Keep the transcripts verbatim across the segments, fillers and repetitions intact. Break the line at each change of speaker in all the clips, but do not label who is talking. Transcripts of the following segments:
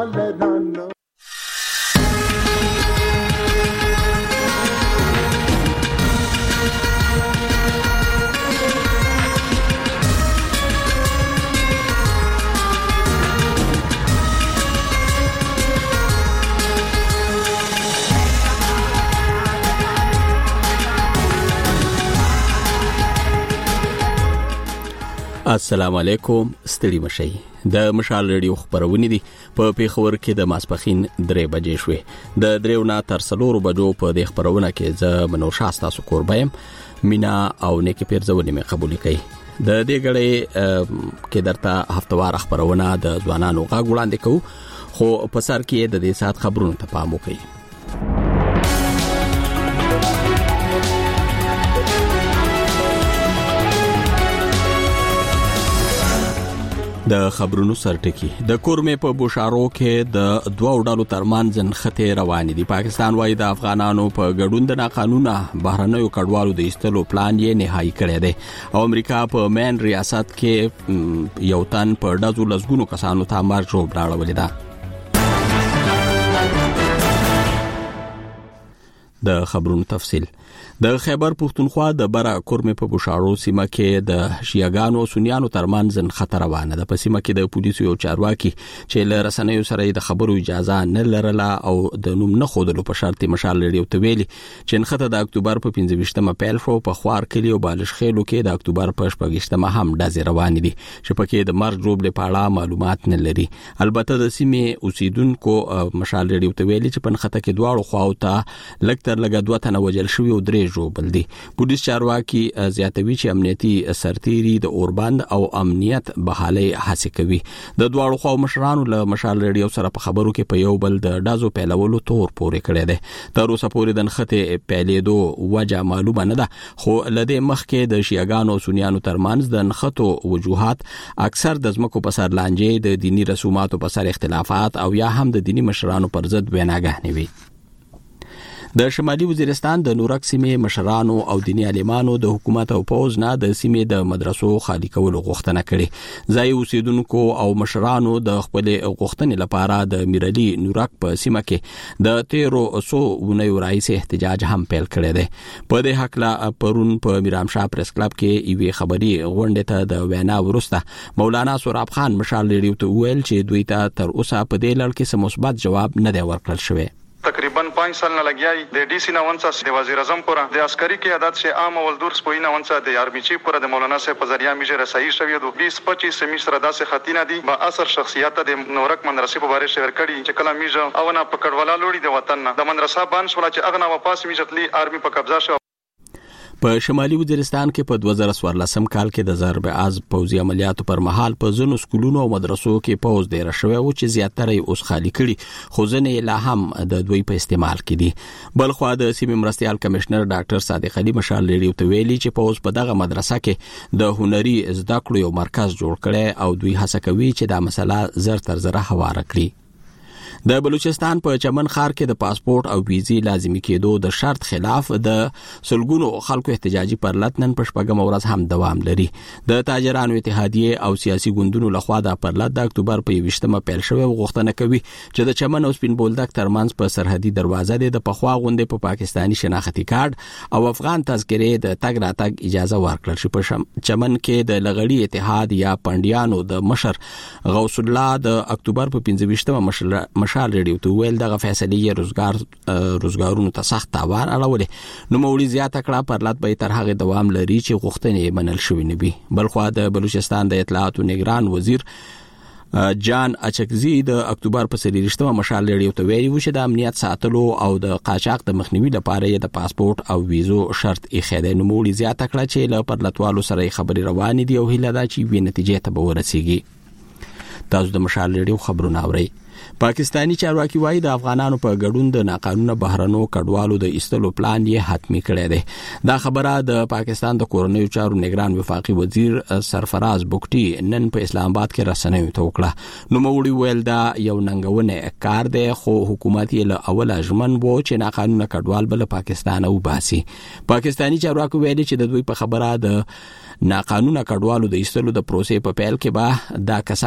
لرانو
السلام علیکم. ستړي مشي د مشال ریډیو خبرونه دي په پیښور کې د ماسپخین درې بجې شوې. د دریونه تر څلورو بجو په د خبرونه کې ز منو شاستا سو قربایم مینا او نیک پیرزونه مې قبول کړي. د دې غړې کې درته هفتوار خبرونه د ځوانانو غا وړاندې کوو، خو په سر کې د دې سات خبرونو ته پام وکړئ. د خبرونو سرټکی د کورمې په بوشارو کې د دوه ډالو ترمنځ نښته روان دي. پاکستان وايي د افغانانو په ګډون د ناقانونه بهرنیو کډوالو د ایستلو پلان یې نهایی کړی دی، او امریکا په مین ریاست کې یو تن په ډزو لسګونو کسانو ته مرګ جوړ راوړل ده. د خبرونو تفصیل. د خیبر پختونخوا د برا کورمې په بوشارو سیمه کې د شیعاګانو او سنیانو ترمنځ خطر روانه ده. په سیمه کې د پولیسو یو چارواکي چې له رسنیو سره د خبرو اجازه نه لرله او د نوم نه خودلو په شرط مشال ریډیو ته ویلي چې خطر د اکتوبر په پنځه ویشتمه پیل شو. په خوار کلی او بالش خېلو کې د اکتوبر په شپږ ویشتمه هم ډزې روان دي چې پکې د مرګ جوړ په اړه معلومات نه لري. البته د سیمې اوسیدونکو مشال ریډیو ته ویلي چې په خطر کې دواړو خواو ته لکتر لګا دوه تنه وجل شوی او درې جوړ دي. پولیس چارواکي زیاتوي چې امنیتي سرتيري د اوربند او امنیت بحالي هڅه کوي. د دواړو خو مشرانو له مشال ریډیو سره په خبرو کې په یو بل د ډازو پیلولو تور پورې کړی دی. تر اوسه پورې د نخته پیلېدو وجه معلومه نه ده، خو لدې مخکې د شیعاګانو او سنیانو ترمنځ د نختو وجوهات اکثر د ځمکو په سر لانجې، د دینی رسوماتو په سر اختلافات او یا هم د دینی مشرانو پر ضد ویناګانې وي. د شمالي وزیرستان د نورک سیمې مشرانو او دینی عالمانو د حکومت او پوز نه د سیمې د مدرسو خالی کولو غوښتنه کړې. ځای اوسیدونکو او مشرانو د خپل غوښتنې لپاره د میرالي نورک په سیمه کې د تیرو سو ونیو رئیس احتجاج هم پیل کړی دی. په دې حق لا پرون په میرامشاه پریس کلب کې ایوي خبري غونډه ته د وینا ورسته مولانا سوراب خان مشال ریډیو ته ویل چې دوی ته تر اوسه په دې لړ کې سم مثبت جواب نه دی ورکړل شوی.
تقریبا پانچ سال نه لګیای د ډي سي نونسا د وزیر اعظم پورا د عسکري قیادت سے عام اول دور سپوی نونسا د آرمی چیف پورا د مولانا صاحب په ذریعہ میجر رسائی شوی دو بیس پچیس سمیشتر ادا سے خطینا دی با اثر شخصیت د نورک مدرسې په باره شعر کړي چې کله میجر او نه پکړولا لوړي د وطن د مدرسه بان شول چې اغنا واپس میجتلی آرمی په قبضه شو.
په شمالي وزیرستان کې په دوه زره څوارلسم کال کې د ضرب اعظ پوځي عملیاتو پر مهال په ځینو سکولونو او مدرسو کې پوز ډیر شوی او چې زیاتره یې اوس خالی کړي، خو ځینې لا هم د دوی په استعمال کې دي. بل خو د سیمې مرستيال کمشنر ډاکټر صادق علي مشال ریډیو ته ویلي چې پوز په دغه مدرسه کې د هنري زده کړو یو مرکز جوړ کړي او دوی هڅه کوي چې دا مسله زر تر زره هواره کړي. د بلوچستان په چمن خار کې د پاسپورت او ویزې لازمي کېدو د شرط خلاف د سلګونو خلکو احتجاجي پرلط نن په شپږم ورځ هم دوام لري. د تاجرانو اتحادیه او سیاسي ګوندونو لخوا د پرلط د اکتوبر په یوویشتمه پیل شوی او غوښتنه کوي چې د چمن او سپین بولدک ترمنځ په سرحدي دروازه د پخوا غونډې په پا پاکستاني شناختی کارت او افغان تذکرې د تګ راتګ اجازه ورکړل شي. په چمن کې د لغړی اتحاد یا پندیانو د مشر غوث الله د اکتوبر په پنځه ویشتمه مشر مشال ریډیو ته ویل دغه فیصله یې روزګار روزګارونو ته سخت تاوان اړولې. نو مولوی زیاته کړه پرلط به تر هغه دوام لري چې غوښتنې منل شوې نه وي. بلخو د بلوچستان د اطلاعاتو نگران وزیر جان اچکزی د اکتوبر په سلیریشتمه مشال ریډیو ته ویلي و چې د امنیت ساتلو او د قاچاق د مخنیوي لپاره د پاسپورت او ویزو شرط یې خېده. نو مولوی زیاته کړه چې له پرلطوالو سره خبري روانې دي او هیله ده چې وی نتیجې ته به ورسیږي. تاسو د مشال ریډیو خبرونه اورئ. پاکستانی چارواکي وايي د افغانانو په ګډون د ناقانونه بهرنو کډوالو د ایستلو پلان یې حتمی کړی دی. دا خبره د پاکستان د کورنیو چارو نگران وفاقي وزیر سرفراز بوکټي نن په اسلام آباد کې رسنیو ته وکړه. نو موري ویل دا یو ننګونه کار دی، خو حکومت یې له اوله ژمن وو چې ناقانونه کډوال بل پاکستان او باسي. پاکستانی چارواکي ویلي چې د دوی په خبره د ناقانونه کډوالو د ایستلو د پروسې په پیل کې به دا کسان موقتی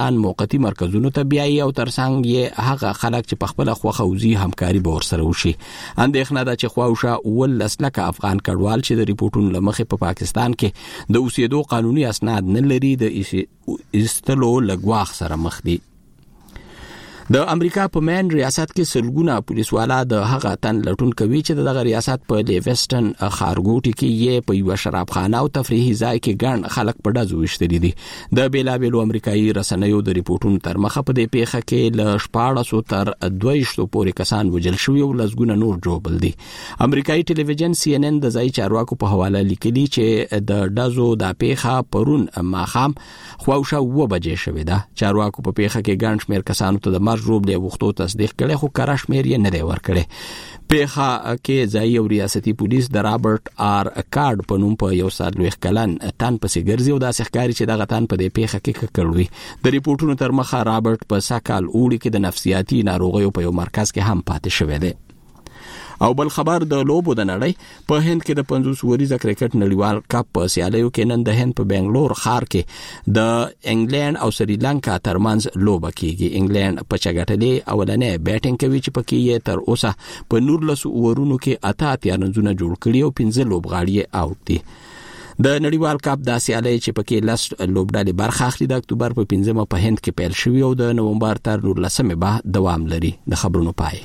حکومتي مرکزونو ته بیایي او ترڅنګ یې هغه خلک چې په خپل خوخه وزي همکاري به ورسره وشي. اندېښنه ده چې خواوشا ولس لکه افغان کډوال چې د ریپورتونو لمخې په پاکستان کې د اوسېدو قانوني اسناد نه لري د ایستلو لګواخ سره مخ دي. د امریکا په مین ریاست کې سلګونه پولیسوالا د هغه تن لټون کوي چې دغه ریاست په لیویسټن خارګوټي کې یې په یو شرابخانه او تفریحي ځای کې ګڼ خلک په ډزو وشتلي دي. د بیلابېلو امریکایي رسنیو د ریپورتونو تر مخه په دې پیښه کې له شپاړسو تر دویشتو پورې کسان وژل شوي او لسګونه نور جوړ دي. امریکایي ټلویزیون سی ان ان د ځای چارواکو په حواله لیکلي چې د ډزو د پیښه پرون ماښام خواوشا اوه بجې شوې ده. چارواکو په پیښه کې ګڼ شمېر کسانو ته د مرګ ژوبلې وختو تصدیق کړي خو کره شمېر یې نه دی ورکړی. پیښه کې ځایي او ریاستي پولیس د رابرټ آر کارډ په نوم په یو څلوېښت کلن تن پسې ګرځي او داسې ښکاري چې دغه تن په دې پیښه کې ککړ وي. د ریپورتونو تر مخه رابرټ په سږ کال اوړي کې د نفسیاتي ناروغیو په یو مرکز کې هم پاتې شوی دی. او بل خبر د لوبو د نړۍ په هند کې د پنځوس وریزه کرکټ نړیوال کپ په سیالیو کې نن د هند په بنگلور ښار کې د انګلند او سریلانکا ترمنځ لوبه کیږي. انګلند په چګټلې اولنې بیټینګ کوي چې پکې یې تر اوسه په نولس اورونو کې اته اتیا رنونه جوړ کړي او پنځه لوبغاړي اوټ دي. د نړیوال کپ د سیالۍ چې پکې لس لوبډلې برخه اخلي د اکتوبر په پنځمه په هند کې پیل شوی او د نومبر تر نولسمې به دوام لري. د خبرونو پای.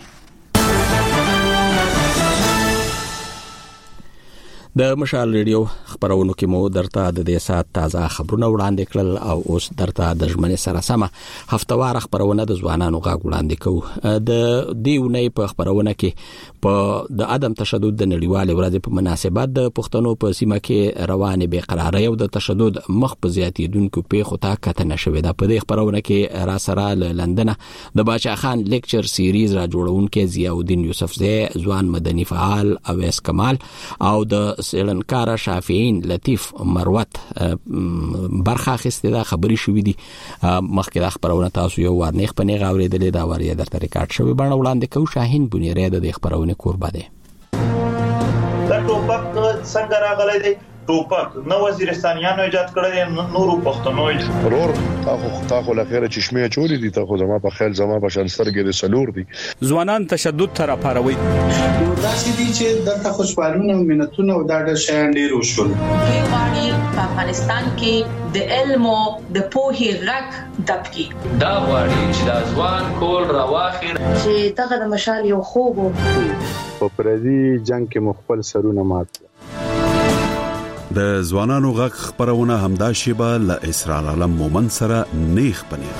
د مشال ریډیو خبرونو کې مو درته د دې سات تازه خبرونه وړاندې کړل او اوس درته د ژمنې سره سمه هفتوار خبرونه د ځوانانو غږ وړاندې کوو. د دې ونې په خبرونه کې په د عدم تشدد د نړیوالې ورځې په مناسبت د پښتنو په سیمه کې روانې بې قرارۍ او د تشدد مخ په زیاتېدونکو پیښو ته کتنه شوې ده. په دې خبرونه کې را سره له لندن د باچا خان لیکچر سیریز را جوړونکي ضیاءالدین یوسفزی، ځوان مدني فعال اویس کمال او د سیلنکار شافعین لطیف مروت برخه اخیسته ده. خبري شوې دي مخکې د خبرونه تاسو یو ورنیخ په نیغه اوریدلې دا وریه درته ریکارډ شوی بڼه وړاندې کوو. شاهین بنیری د خبرونه کوربه ده.
دا ټوپک څنګه راغلی دی؟ ټوپک نو وزیرستانیانو ایجاد کړی، نورو پښتنو
ورور تاخو تاخو لخيره چشمه چوری دي تاخو زما په خیال زما په شانسترګې د سلور دي.
ځوانان تشدد تر پاروي
دا چې دي چې د خوشحالونه او منتونه او دا د شیان ډیر وشول.
غواړي په افغانستان کې د علم او د پوهې غږ دبکي.
دا غواړي چې د ځوان کول راواخیر
چې دغه د مشال یو خوب
په پردي جنگ کې مخبل سرونه مات.
د ځوانانو غږ خبرونه همدا شیبه له اسرار عالم مومن سره نیخ پنیر.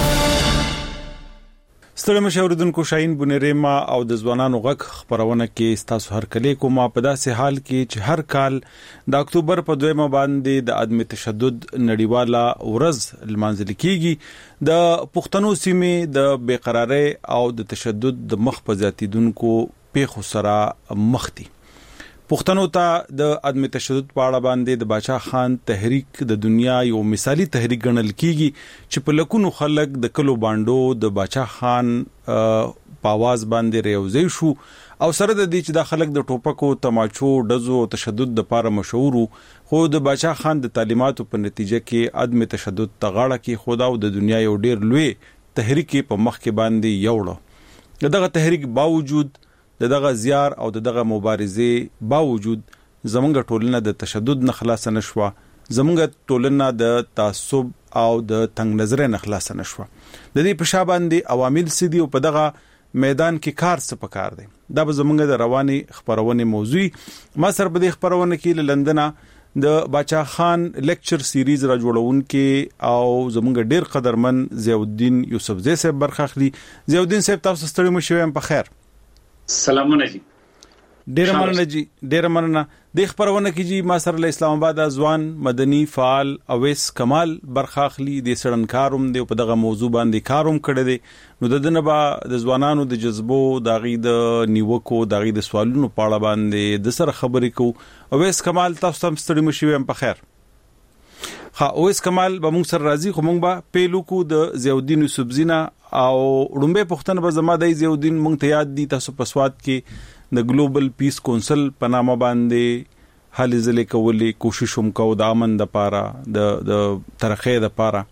ستړي مشوردونکو شاهین بنریما او د ځوانانو غږ خبرونه کې تاسو هر کله کومه په داسې حال کې چې هر کال د اکتوبر په دویمه باندې د عدم تشدد نړیواله ورځ لمانځل کیږي. د پښتنو سیمې د بیقراری او د تشدد د مخ په زیاتیدونکو پیښو سره مخ دي. پښتنو ته د عدم تشدد په اړه باندې د باچا خان تحریک د دنیا یو مثالی تحریک ګڼل کیږي چې په لکونو خلک د کلو باندې د باچا خان په आवाज باندې ریوځي شو او سره د دې چې د خلک د ټوپکو، تماچو، ډزو او تشدد د لپاره مشهور خو د باچا خان د تعلیماتو په نتیجه کې عدم تشدد تغاړه کې خدا او د دنیا یو ډیر لوی تحریک په مخ کې باندې یوړو. دغه تحریک باوجود دغه زیار او دغه مبارزه باوجود زمونږ ټولنه د تشدد نه خلاص نشوه، زمونږ ټولنه د تعصب او د تنگ نظر نه خلاص نشوه. د دې په شا باندې عوامل سدي او په دغه میدان کې کار څه پکار دی. دا به زمونږ د رواني خبرونه موضوع ما سره په دې خبرونه کې له لندن د باچا خان لیکچر سیریز را جوړونکي او زمونږ ډیر قدرمن ضیاءالدین یوسفزی صاحب برخه اخلي. ضیاءالدین صاحب تاسو ستړي مشوي په خیر.
سلامونه جی.
ډیر مننه جی، ډیر مننه. د خبرونه کې جی ما سره له اسلام آباد ځوان مدني فعال اویس کمال برخه اخلي. د سړنکاروم دی په دغه موضوع باندې کاروم کړی دی. نو د دنه با د ځوانانو د جذبو د غي د نیوکو د غي د سوالونو په اړه باندې د سره خبرې کو. اویس کمال تاسو هم ستړي مشوي په خیر. ها اویس کمال به موږ سره راځي خو موږ به پیلو کو د ضیاءالدین یوسفزی او رومبه پښتنه به زما د ضیاءالدین مونږ ته یاد دي تاسو په سواد کې د ګلوبل پیس کونسل په نامه باندې هلې ځلې کولې کوشش هم کو د امن د پاره د د ترقې د پاره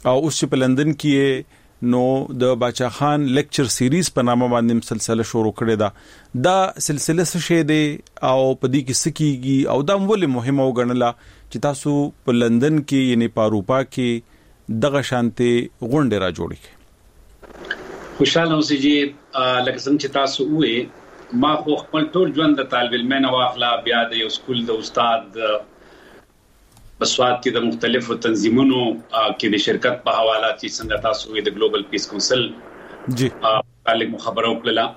او اوس په لندن کې نو د باچا خان لیکچر سیریز په نامه باندې مسلسله شروع کړې ده دا سلسله څه شی دی او په دې کې سکیږي او دا ولې مهمه وګڼله چې تاسو په لندن کې یعنی په اروپا کې دغه شانتي غونډه را جوړی کړئ؟
خوشاله اوسئ چې لکه څنګه چې تاسو وې ما خو خپل ټول ژوند د طالب علمانو واخلا بیا د یو سکول د استاد بسواد کې د مختلفو تنظیمونو کې د شرکت په حواله چې څنګه تاسو وې د ګلوبل پیس کونسل
جی
تعلق مخابره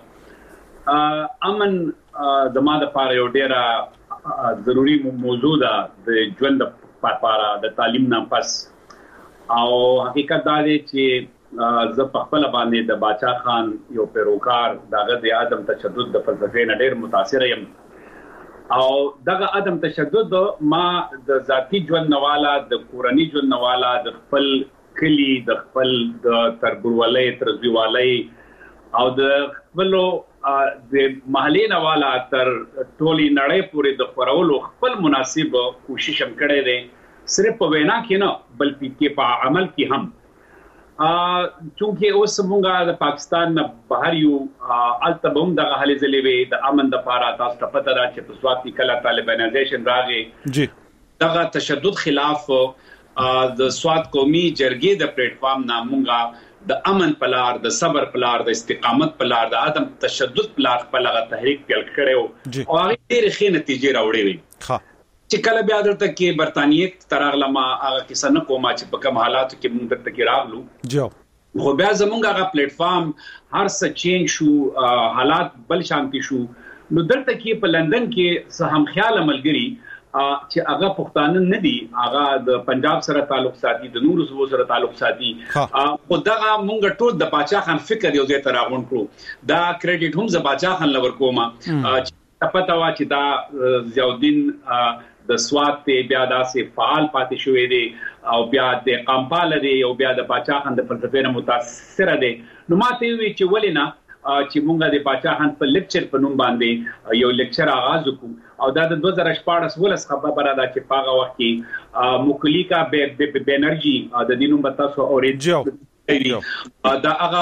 وکړه امن د ما د پاره یو ډیره ضروری موضوع ده د ژوند لپاره د تعلیم نه پس او حقیقت دا دی چې زه په خپل باندې د باچا خان یو پیروکار دغه د عدم تشدد د فلسفې نه ډیر متاثر یم او دغه عدم تشدد ما د ذاتی ژوند نواله د کورنۍ ژوند نواله د خپل کلی د خپل د تربورولۍ ترزویوالۍ او د خپل د محلي نواله تر ټولي نړۍ پورې د خورولو خپل مناسب کوشش هم کړی دی صرف په وینا کې نه بلکې په عمل کې هم چونکه اوس مونږه د پاکستان نه بهر یو التبم د غهلې زلوي د امن د پاره تاسو ته پته را چې په سواد کې کله طالبانایزیشن راغی
جی
دغه تشدد خلاف د سواد قومي جرګې د پلیټ فارم نه مونږه د امن پلار د صبر پلار د استقامت پلار د عدم تشدد پلار په لغه تحریک پیل کړو او هغه ډېر ښه نتیجې راوړې وي
ها
چې کله بیا درته کې برتانیې ترغله ما هغه کیسه نه کومه چې په کوم حالاتو کې موږ درته کې راغلو
جو
خو بیا زمونږ هغه پلیټ فارم هر څه چینج شو حالات بل شانتي شو نو درته کې په لندن کې څه هم خیال عملګری چې هغه پښتانه نه دي هغه د پنجاب سره تعلق ساتي د نورو صوبو سره تعلق ساتي خو دغه مونږ ټول د باچا خان فکر یو ځای ته راغون کړو دا کریډټ هم ز باچا خان لور کومه چې پته وا چې دا ضیاءالدین د سواد ته بیا داسې فعال پاتې شوې دي او بیا د قامپال دی او بیا د باچا خان د فلسفې نه متاثر دي نو ماته وی چې ولینه چې مونږه د باچا خان په لیکچر په نوم باندې یو لیکچر آغاز وکړو او دا د دوه زره شپاړس ولس خبره ده چې پاغه وخت کې موکلیکا بنرجی د دینوم بتاسو اورېدو دا هغه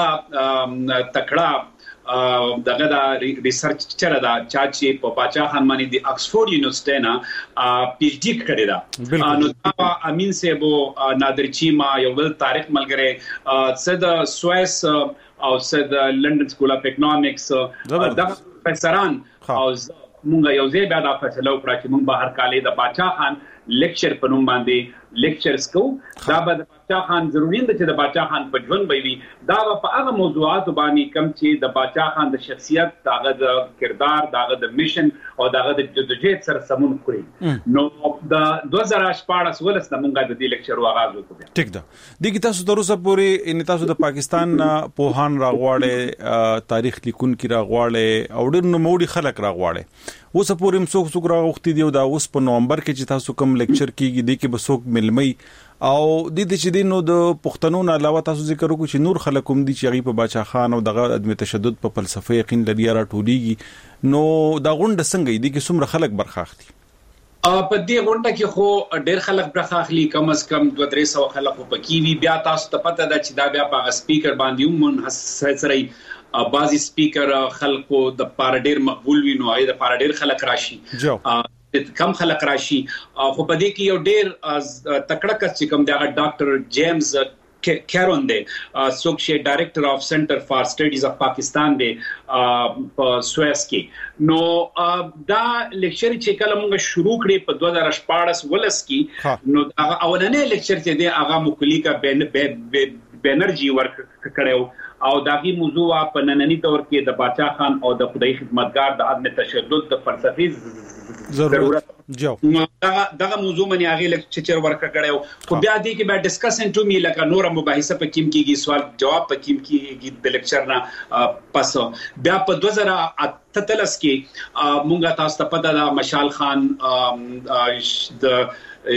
تکړه دغه دا ریسرچ چره دا چې په باچا خان باندې د اکسفورد یونیورسيټي نه پی ایچ ډی کړی دا نو دا امین سیبو نادر چیما یو بل تاریخ ملګری صد سوئس او صد لندن سکول اف اکونومکس دا پروفیسوران او مونږ یو ځای بیا دا فیصله وکړه چې مونږ به هر کال د باچا خان لیکچر په نوم باندې لیکچرز کو دا به د باچا خان ضروري ده چې د باچا خان په ژوند وي دا په هغه موضوعات باندې کم چې د باچا خان د شخصیت داغه د کردار داغه د میشن او داغه د جدوجہد سره سمون کړی نو د دوه زره شپاړس ولس د مونږه د دې لیکچر واغاز وکړو
ټیک ده دغه تاسو دروسه پوری ان تاسو د پاکستان په هان راغواړي تاریخ لیکون کی راغواړي او ډېر نوموړي خلک راغواړي اوس پورې مسوک سوک راغوختي دی دا اوس په نومبر کې چې تاسو کوم لیکچر کیږي د کې بسوک ملمي او د دې چې دینو د پښتنو نه علاوه تاسو ذکر وکړو چې نور خلک هم دي چې غي په باچا خان او دغه عدم تشدد په فلسفه یقین لري را ټولېږي نو دا غونډه څنګه دی کې څومره خلک برخاخلي
په دې غونډه کې خو ډېر خلک برخاخلي کم از کم دوه درې سو خلک په کې وی بیا تاسو ته پته ده چې دا بیا په سپیکر باندې هم منحصر بازي سپیکر خلکو د پاره ډېر مقبول وي نو اې د پاره ډېر خلک راشي کم خلک راشي خو په دې کې یو ډېر تکړه کس چې کوم دی ډاکټر جیمز کیرون دی څوک چې ډایریکټر اف سنټر فار سټډیز اف پاکستان دی په سوئس کې نو دا لیکچر چې کله موږ شروع کړی په دوه زره شپاړس ولس کې نو هغه اولنې لیکچر چې دی هغه مکلیکا بنرجی ورک کړو او داغي موضوع په نننی دور کې د باچا خان او د خدای خدمتګار د عدم تشدد د فلسفي ضرورت
جو
دغه دغه موضوع باندې هغه لیکچر ورک کړو خو بیا دې کې به ډیسکشن ټو می لکه نور مباحثه په کیم کېږي سوال جواب په کیم کېږي د لیکچر نه پس بیا په دوه زره اتلس کې مونږه تاسو ته پته ده مشال خان د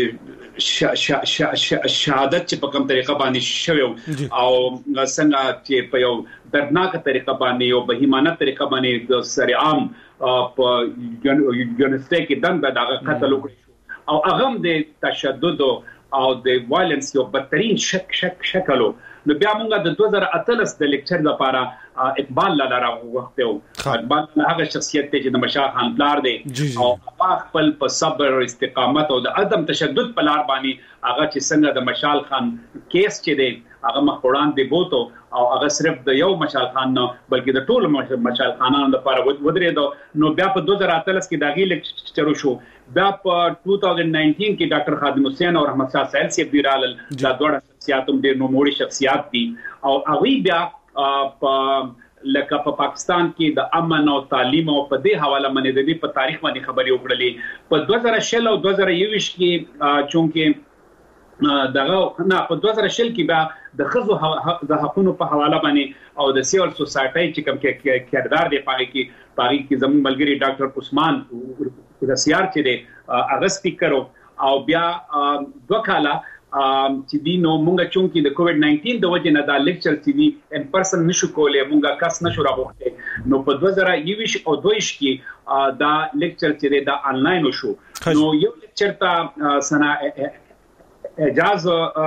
شهادت چې په کوم طریقه باندې شوی او څنګه چې په یو دردناک طریقه باندې یو بهیمانه طریقه باندې سره عام په یونیورسيټي کې دنده دغه قتل وکړ او هغه د تشدد او د وایلنس یو بدترین شک شک شکلو نو بیا موږ د دوه زره اتلس د لیکچر لپاره اقبال لاله راغوښتو. اقبال هغه شخصیت دی چې د مشا خان پلار دی او خپل په صبر او استقامت او د عدم تشدد په لار باندې هغه چې څنګه د مشال خان کیس چې دی هغه مخ وړاندې دی بوته او هغه صرف د یو مشال خان نه بلکې د ټولو مشال خانانو لپاره ودرېدو. نو بیا په دوه زره اتلس کې داغي لیکچر شو. بیا په دوه هزار نولس کې ډاکټر خادم حسین او رحمت شاه سهیل سی بیرال دا دوه شخصیات هم ډېر نوموړي شخصیات دي او هغه بیا په لکه په پاکستان کې د امن او تعلیم او په دې حواله باندې د دې په تاریخ باندې خبرې وکړلې. په دوه زره شل او دوه زره یوویشت کې چونکه دغه نه په دوه زره شل کې بیا د خزو د حقونو په حواله باندې او د سیول سوسایټي چې کوم کې کردار دی پاره کې پاره کې زموږ ملګری ډاکټر عثمان د سیار چې دی هغه سپیکر او بیا دوه کاله چې دی نو مونږ چونکی د کووډ ناینټین د وجه نه دا لیکچر چې دی ان پرسن نشو کولای مونږه کس نشو راغوښته. نو په دوه زره یوویشت او دویشت کې دا لیکچر چې دی دا انلاین وشو. نو یو لیکچر ته سنا اجاز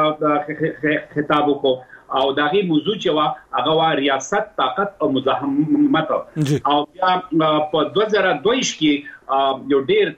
خطاب کو او داغي موضوع چې وا هغه وا ریاست طاقت او مزاحمت او بیا په دوه زره دویشت کې یو ډیر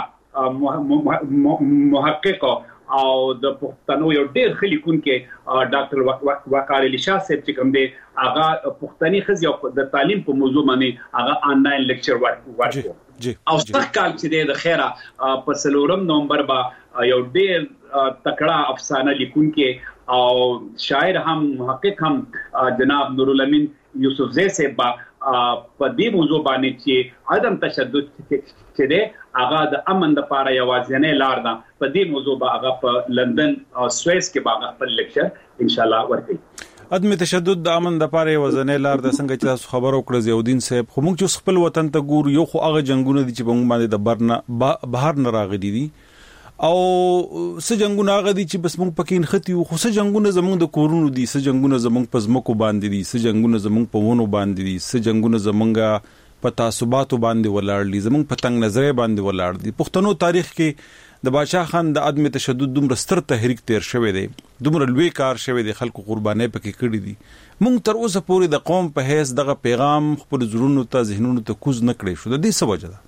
تکړه محقق او د پښتنو یو ډیر خلیکون کې ډاکټر وقار علي شاه صاحب چې کوم دی هغه پښتني خزي او د تعلیم په موضوع باندې هغه انلاین لیکچر ورکړ. او څخه کال چې دی د خیره په سلورم نومبر با یو ډیر تکړه افسانه لیکون کې او شاعر هم محقق هم جناب نورالامین یوسف زئی صاحب په دې موضوع باندې چې عدم تشدد چې دی هغه د امن لپاره یوازینۍ لار ده په دې موضوع به هغه په لندن او سويس کې به خپل لیکچر ان شاء الله ورکړي.
عدم تشدد د امن لپاره یوازینۍ لار ده څنګه چې تاسو خبرو کړو زیودین صاحب خو موږ چې خپل وطن ته ګور یو خو هغه جنگونه دي چې موږ باندې د برنه بهر نه راغلي دي او څه جنگونه هغه دي چې بس موږ پکې نختی خو څه جنگونه زموږ د کورونو دي څه جنگونه زموږ په ځمکو باندې دي څه جنگونه زموږ په ونو باندې دي څه جنگونه زموږ په تعصباتو باندې ولاړ دي زموږ په تنگ نظر باندې ولاړ دي. پښتنو تاریخ کې د بادشاہ خان د عدم تشدد دومره ستر تحریک تیر شوی دی دومره لوی کار شوی دی خلکو قرباني پکې کړی دي. موږ تر اوسه پورې د قوم په هیڅ دغه پیغام خپل زړونو ته ذهنونو ته کوز نه کړی شو. د دې څه وجه ده؟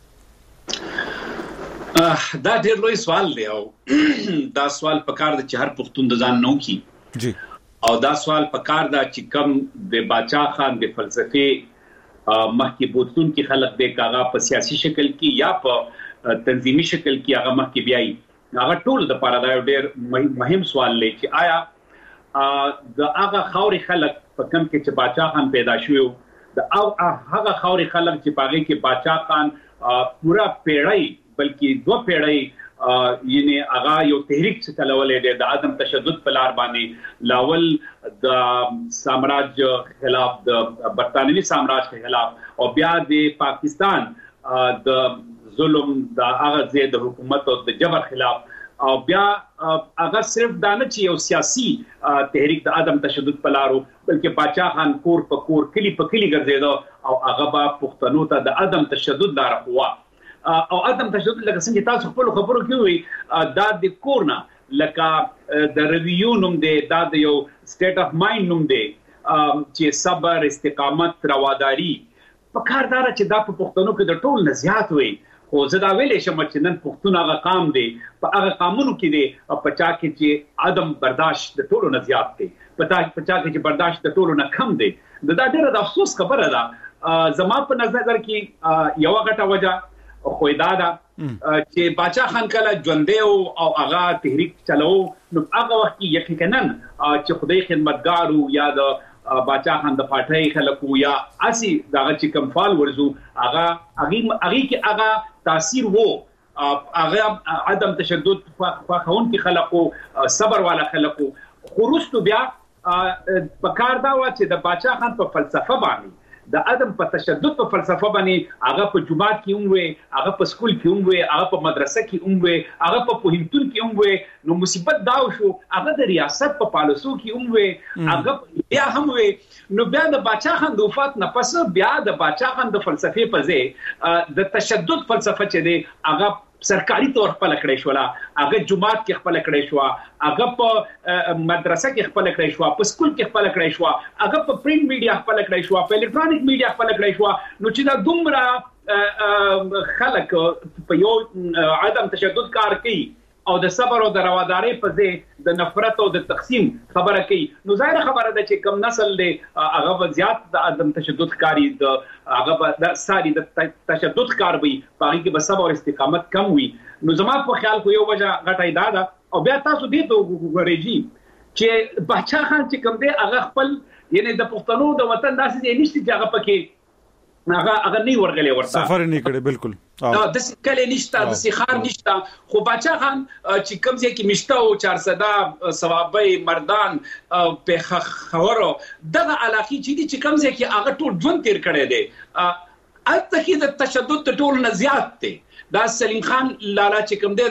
دا ډېر لوی سوال دی او دا سوال پکار د چې هر پښتون د ځان نو کی جی او دا سوال پکار دا چې کم د بادشاہ خان د فلسفي مخکې بوتون کې خلق دی کاغه په سیاسي شکل کې یا په تنظیمي شکل کې هغه مخکې بیاي هغه ټول د پاره دا ډېر مهم سوال لې چې آیا د هغه خاوري خلق په کم کې چې بادشاہ خان پیدا شوی د هغه خاوري خلق چې پاغه کې بادشاہ خان پورا پیړۍ بلکې دوه پیړۍ یعنی هغه یو تحریک څه چلولې ده د عدم تشدد په لار باندې لاول د سامراج خلاف د برتانوي سامراج خلاف او بیا د پاکستان د ظلم د هغه ځای د حکومت او د جبر خلاف او بیا هغه صرف دا نه چې یو سیاسي تحریک د عدم تشدد په لارو بلکې بادشاہ خان کور په کور کلی په کلی ګرځیدو او هغه به پښتنو ته د عدم تشدد لار خوا او عدم تشدد لکه څنګه تاسو خپل خبرو کې وي دا د کورنا لکه د ریویو نوم دی دا د یو سټیټ اف مایند نوم دی چې صبر استقامت رواداری په کاردار چې دا په پښتنو کې د ټول نزيات وي خو زه دا ویلې شم چې نن پښتون هغه قام دی په هغه قانونو کې دی په چا کې چې عدم برداشت د ټولو نزيات دی په چا کې چې برداشت د ټولو نه کم دی دا ډېر د افسوس خبره ده زما په نظر کې یو غټه وجه خو دا دا چې بادشاہ خان کله ژوندې او هغه تحریک چلو نو هغه وخت کې یقینا چې خدای خدمتګارو یا د بادشاہ خان د پټای خلکو یا اسی دغه چې کم فال ورزو هغه هغه هغه کې هغه تاثیر وو هغه عدم تشدد فخون کې خلکو صبر والا خلکو خروستو بیا په کار دا و چې د بادشاہ خان په فلسفه باندې د عدم په تشدد په فلسفه باندې هغه په جماعت کې هم وي هغه په سکول کې هم وي هغه په مدرسه کې هم وي هغه په پوهنتون کې هم وي نو مصیبت دا شو هغه د ریاست په پالیسو کې هم وي هغه بیا هم وي نو بیا د بادشاہ خان د وفات نه پس بیا د بادشاہ خان د فلسفي په ځای د تشدد فلسفه چې دی هغه سرکاري تور خپل کړی شو، هغه جمعات کې خپل کړی شو، هغه په مدرسه کې خپل کړی شو، په سکول کې خپل کړی شو، هغه په پرینټ میډیا خپل کړی شو، په الکترونیک میډیا خپل کړی شو. نو چې دا دومره خلک په یو عدم تشدد کار کوي او د صبر او د روادارۍ په ځای د نفرت او د تقسیم خبره کوي، نو ظاهر خبره ده چې کم نسل دی هغه زیات د عدم تشدد کاری د هغه د ساري د تشدد کار وي، هغه کې به صبر او استقامت کم وي. نو زما په خیال خو یو وجه غټه دا ده. او بیا تاسو دې ته وګورئ چې بادشاہ خان چې کوم دی هغه خپل یعنی د پښتنو د وطن داسې دی نشته چې هغه پکې هغه هغه نه ورغلی ورته
سفر نه کړي. بالکل
دا د کله نشته د سخار نشته، خو بادشاہ خان چې کوم ځای کې مشته او چارصدا ثوابي مردان په خبرو دغه علاقې چې دي چې کوم ځای کې هغه ټول ژوند تیر کړی دی، البته کې د تشدد ټول نه زیات دی. دا سلیم خان لالا چې کوم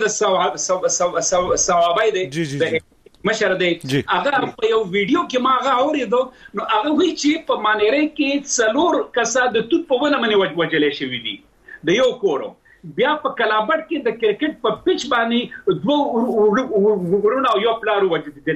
دی د ثوابي دی مشر دی، هغه په یو ویډیو کې ما هغه اوریدو، نو هغه وی چې په مانیره کې څلور کسا د توت په ونه منی وجلې شوې دي د یو کورو. بیا په کلابټ کې د کرکټ په پیچ باندې دوه ورونه یو پلارو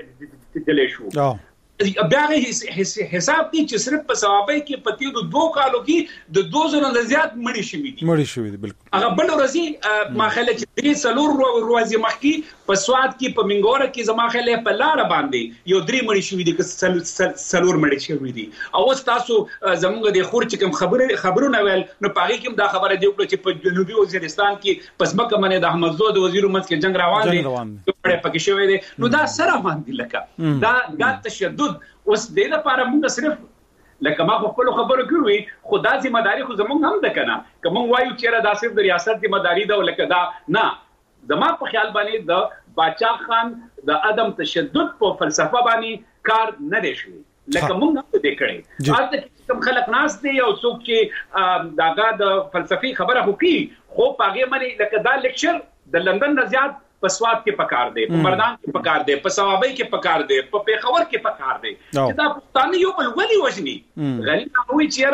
وجلې شو. بیا حساب دی چې صرف په ثوابي کې په تیرو دوه کالو کې د دوه زره نه زیات مړي شوي دي
مړي شوي دي. بالکل هغه
بل ورځي ما خیال چې درې څلور ورځې مخکې په سواد کې په منګوره کې زما خیال په لار باندې یو درې مړي شوي دي که څلور مړي شوي دي. او اوس تاسو زموږ د خور چې کوم خبره خبرونه ویل نو پاره کې دا خبره دی چې په جنوبي وزیرستان کې پس مکه باندې د احمد زو د وزیر منځ کې جنگ روان دی پکې شوی دی. نو دا سره باندې لکه دا دا تشدد اوس د لپاره موږ صرف لکه ما خپل خبرو کوي خدا ذمہ داری خو زموږ هم ده کنه، کوم وایو چې را دا صرف د ریاست ذمہ داری ده لکه دا نه. زما په خیال باندې د بادشاہ خان د عدم تشدد په فلسفه باندې کار نه دی شوی لکه موږ هم دې کړی. حالت کوم خلک ناس دي او څوک چې داګه د فلسفي خبره کوي خو پاګې باندې لکه دا لیکچر د لندن نه زیات په سواد کې پکار دی، په مردان کې پکار دی، په ثوابي کې پکار دی، په پیښور کې پکار دی چې دا پښتانه یو بل ولي وژني. غني نووي چې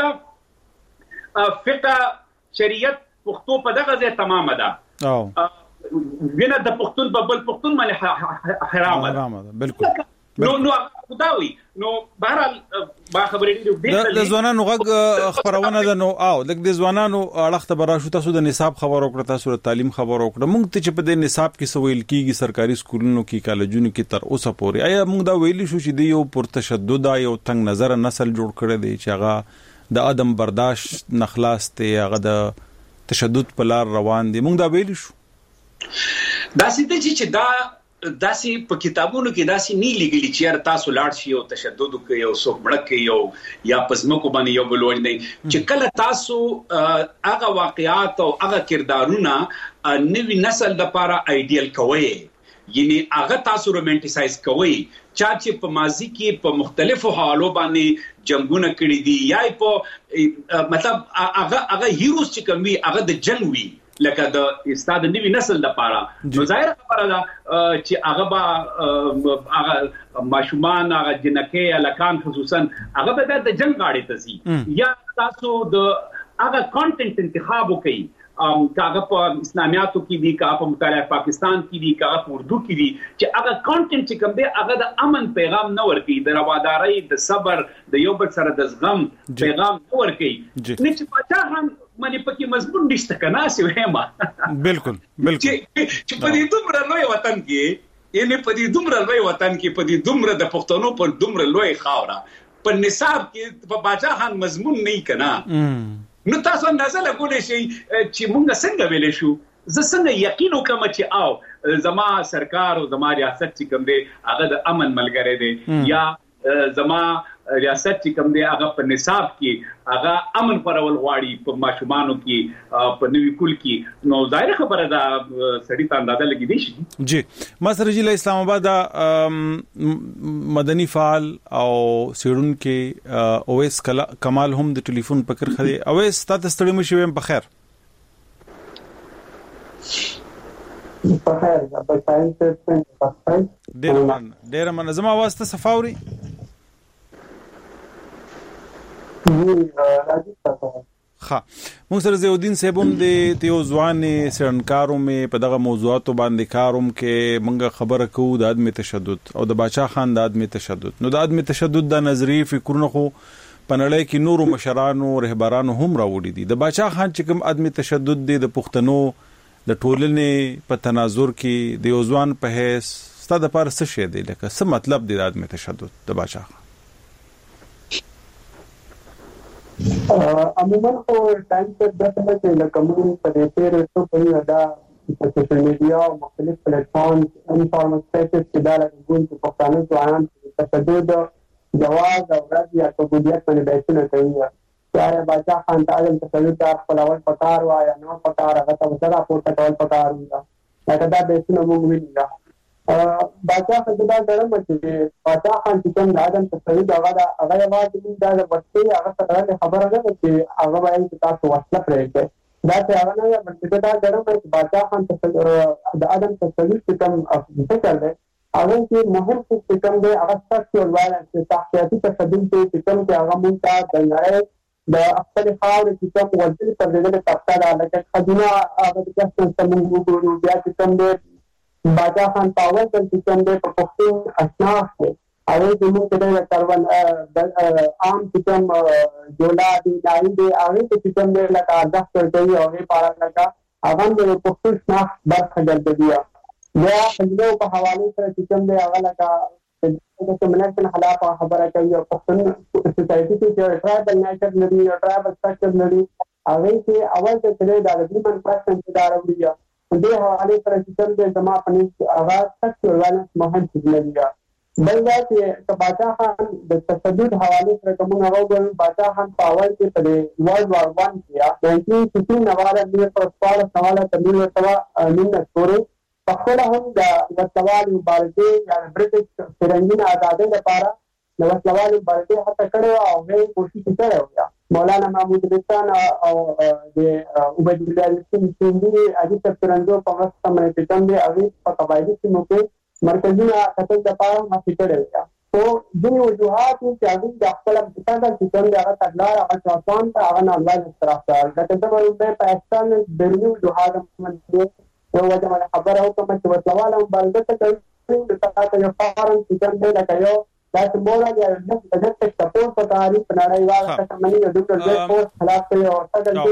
را فقه شریعت پښتو په دغه ځای تمام ده او وینه د پښتون په بل پښتون باندې حرام ده. بالکل نو نو خداوي نو بهرحال با خبرې دي
د ځوانانو غږ خبرونه ده. نو او د ځوانانو اړخ ته براشو تاسو د نصاب خبر وکړه، تاسو د تعلیم خبر وکړه. موږ ته چې په د نصاب کې سویل کیږي سرکاري سکولونو کې کالجونو کې تر اوسه پورې آیا موږ دا ویلی شو چې د یو پر تشدد یو تنگ نظر نسل جوړ کړی دی چې هغه د عدم برداشت نخلاص ته هغه د تشدد په لار روان دي؟ موږ دا ویلی شو
دا سیده چې دا داسې په کتابونو کې داسې نه لګیلي چې تاسو لاړ شي او تشدد کوي او څوک مړ کوي او یا پزمکو باندې یو بل وړي چې کله تاسو هغه واقعات او هغه کردارونه نوی نسل لپاره ایډیل کوي، یعنی هغه تاسو رومانټیسایز کوي چا چې په ماضی کې په مختلفو حالو باندې جنگونه کړي دي یا په مطلب هغه هغه هیروز چې کوي هغه د جنگ وي لکه د استاد نوی نسل لپاره. نو ظاهر خبره ده چې هغه به هغه ماشومان هغه جنکې الکان خصوصا هغه به د جنگ غاړې ته ځي یا تاسو د هغه کانټینټ انتخاب وکړي کاغه په اسلامیاتو کې دي، کاغه په مطالعه پاکستان کې دي، کاغه په اردو کې دي چې هغه کانټینټ چې کوم دی هغه د امن پیغام نه ورکي، د روادارۍ، د صبر، د یو بل سره د زغم پیغام نه ورکي. نه چې پاچا هم مانی پکې مضمون نشته کنه سی وهما.
بالکل بالکل
چې په دې دومره لوی وطن کې یعنی په دې دومره لوی وطن کې په دې دومره د پښتنو په دومره لوی خاوره په نصاب کې په باچا خان مضمون نه کنا. نو تاسو اندازه لګولې شي چې مونږ څنګه ویلې شو. زه څنګه یقین وکم چې او زما سرکار او زما ریاست چې کوم دی هغه د امن ملګری دی یا زما ریاست چې کوم دی هغه په نصاب کې هغه امن پرول غواړي په ماشومانو کې په نوې کول کې. نو ظاهر خبره ده سړی ته اندازه لګی دی شي.
جی ما سره جله اسلام آباد مدني فعال او سیرون کې اویس کمال هم د ټلیفون پکر خدي. اویس تاسو ستړي مشي په خیر؟
په خیر په ساينس په خیر
ډیر من ډیر من زما واسطه صفاوري ها موږ سره زیودین صاحبوم د تیو ځوان سرنکارو مې په دغه موضوعاتو باندې کاروم کې موږ خبره کوو د عدم تشدد او د باچا خان د عدم تشدد. نو د عدم تشدد د نظریه فکرونه خو پنړی کې نورو مشرانو رهبرانو هم راوړي دي. د باچا خان چې کوم عدم تشدد دی د پښتنو د ټولنې په تناظر کې د ځوان په هیڅ ستاسو لپاره څه شی دی، لکه څه مطلب دی د عدم تشدد د باچا خان؟
عموما خو ټایم ته د څه چې لکه موږ په دې تیر څو په دا په سوشل میډیا او مختلف پلیټ فارمز انفارمل سپیسز کې دا لګون چې پښتانه ځوانان تشدد جواز او رد یا قبولیت باندې بحثونه کوي. چې باچا خان ته عدم تشدد ته خپلول پکار وای یا نو پکار هغه ته وسره پورته کول پکار وي. دا دا بحثونه موږ وینو. باچا خان دا ډېر مچې باچا خان چې کوم عدم تشدد هغه دا هغه واجب دا ورته هغه سره خبره ده چې هغه باندې تاسو وسله پرېږدئ. دا چې هغه نه بلکې دا ډېر مچې باچا خان ته د عدم تشدد چې کوم فکر دی هغه کې مهم څه کوم دی هغه څه ولوال چې تحقیقي تشدد چې کوم چې هغه مونږ ته د نړۍ د خپل خاور چې کوم ورته پر دې طبقه ده لکه خدونه هغه د کسان څخه موږ ګورو بیا چې کوم دی باچا خان پاور چې کوم دی په پښتون اسناف کې هغه چې موږ ته کارون عام چې کوم جولا دی دای دی هغه چې کوم دی لکه ارزښت ورکوي او هغه پاره لکه هغه د پښتون اسناف برخه ګرځي. بیا خلکو په حواله سره چې کوم دی هغه لکه د کمیونټ خلاف خبره کوي او پښتون سوسایټي کې ټرایبل نیچر لري او ټرایبل سټرکچر لري هغه چې اول ته تلې د ریمن پرسنټ دا راوړي. دې حواله سره چې کوم دی زما په نس هغه سټرکچر ولنس مهم څه لري. بل دا چې باچا خان د تشدد حواله سره کوم هغه ګل باچا خان په اول کې په ورلد وار ون کې ناینټین ففټي نواله د پرسپال سواله تبلیغ ورته نن سوري خپل هم د وسوال مبارزه یا برټش فرنګین آزادۍ لپاره د وسوال مبارزه هڅه کړې او هغه کوشش کړې و. مولانا محمود رسان او د عبید الله سیندی اجي ترندو په واسطه باندې کوم دی هغه په قبایلی سیمو کې مرکزونه خپل لپاره هڅه کړې و. او د وجوهات چې هغه د خپل څنګه چې کوم دی هغه تګلار هغه ځوان ته هغه نه الله طرفدار دا څه په پاکستان د بیرونی وجوهات باندې یو وجه خبره او کوم چې وسواله مبارزه کوي د تاسو یو فارم چې کوم دی لکه یو دا چې مولا دی د دې سپورټ په تاریخ په نړیواله کچه باندې د ډاکټر جې فورس خلاف کوي او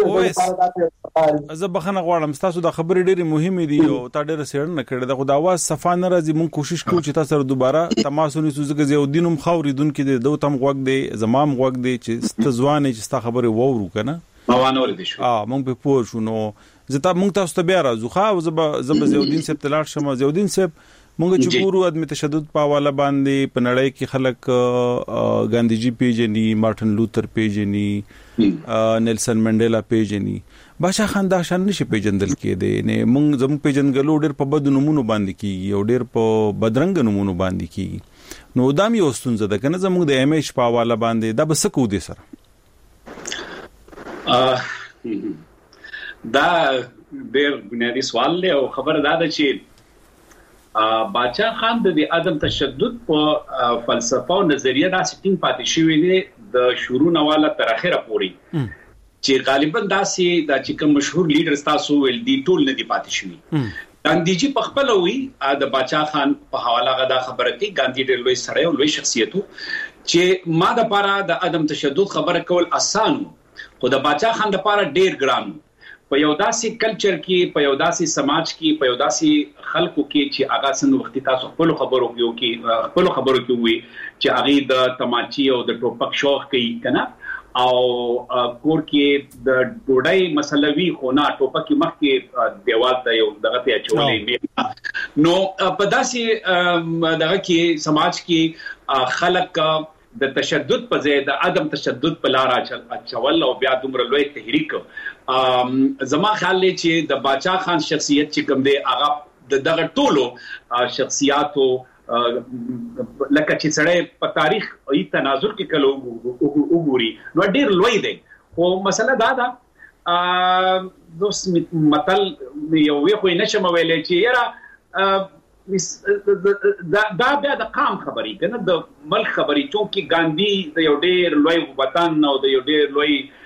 څنګه
زه بخنه غواړم تاسو د خبرې ډېری مهمه دي او تا ډېر سیر نه کړی د خو د اواز صفه نه راځي. مونږ کوشش کوو چې تاسو سره دوباره تماس ونیسو ځکه زه دینم خوریدونکو د دوتم غوږ دی زمام غوږ دی چې ستځوانه چې ستا خبره وورو کنه
موانور دي شو
اه مونږ په پور شو. نو زه مونږ تاسو ته بیا راځو خو زب زب زیودین صاحب تلار شمه زیودین صاحب مونږ چې پورو عدم تشدد په حواله باندې په نړۍ کې خلک ګاندھی جی پیجنی مارټن لوتر پیجنی نیلسن منډیلا پیجنی باچا خان دا شان نشي پیجندل کېده نه مونږ زموږ پیجنګلو ډېر په بد نمونه باندې کیږي او ډېر په بدرنګ نمونه باندې کیږي. نو دا مې اوستونزه ده کنه زموږ د ایم ایچ په حواله باندې دا بس کو دي سره
دا ډېر بنیادی سوال دی او خبره دا ده چې باچا خان د عدم تشدد په فلسفه او نظریه دا سټینګ پاتې شوی دی د شروع نواله تر اخره پورې چې غالبا دا سي د چې کوم مشهور لیډر تاسو ول دي ټول نه دی پاتې شوی. ګاندھی جی په خپل وی د باچا خان په حواله غدا خبره کوي. ګاندھی ډېر لوی سړی او لوی شخصیت چې ما د پاره د عدم تشدد خبره کول آسان خو د باچا خان لپاره ډېر ګران په یو داسې کلچر کې په یو داسې سماج کې په یو داسې خلکو کې چې هغه څنګه وخت تاسو خپل خبرو کې خپل خبرو کې وي چې هغه د تماچی او د ټوپک شوق کوي کنه او کور کې د ډوډۍ مسلوي خو نه ټوپک مخ کې دیوال ته یو دغه ته چولې نو په داسې دغه کې سماج کې خلک د تشدد په ځای د عدم تشدد په لار اچول او بیا دومره لوی تحریک زما خیال دی چې د باچا خان شخصیت چې کوم دی هغه د دغه ټولو شخصیاتو لکه چې سړی په تاریخ ای تناظر کې کلو وګوري نو ډیر لوی دی. خو مسله دا ده دوست متل یو وی خو نشم ویلې چې یاره دا دا بیا د قام خبرې کنه د ملک خبرې چونکی ګاندھی د یو ډیر لوی وطن او د یو ډیر لوی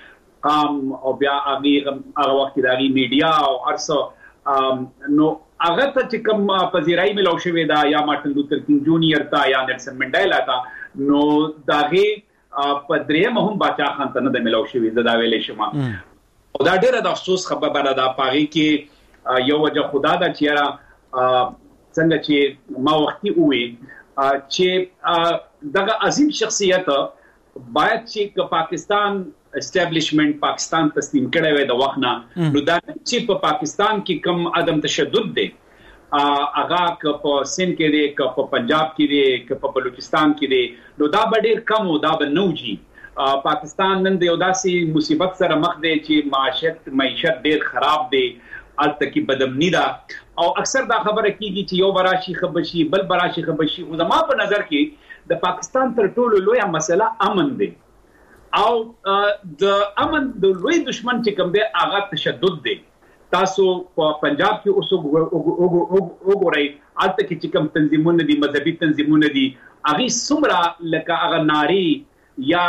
ام او بیا هغه هغه وخت د هغه میډیا او ارسو نو هغه ته چې کوم پذیرای ملو شوې دا یا مارټن لوتر کینګ جونیئر تا یا نیلسن منډیلا تا نو داغه په درېم هم باچا خان ته نه ملو شوې دا ویلې شما او دا ډېر د افسوس خبره ده پاږي کې یو وجه خدا دا چې څنګه چې ما وختي وې چې دغه عظیم شخصیت باید چې پاکستان اسټابلیشمنت پاکستان تسلیم کړي وي د وخت نه نو دا چې په پاکستان کې کم عدم تشدد دی اغا ک په سند کې دی ک په پنجاب کې دی ک په بلوچستان کې دی نو دا ډېر کم او دا بنوجي پاکستان نن د یو داسې مصیبت سره مخ دی چې معیشت معیشت ډېر خراب دی الته کې بدامنی ده او اکثر دا خبره کیږي چې یو براشي خبشي بل براشي خبشي خو زما په نظر کې د پاکستان تر ټولو لویه مسله امن دی او د امن د لوی دشمن چې کوم دی هغه تشدد دی تاسو په پنجاب کې اوس وګورئ الته کې چې کوم تنظیمونه دي مذهبي تنظیمونه دي هغه څومره لکه هغه ناری یا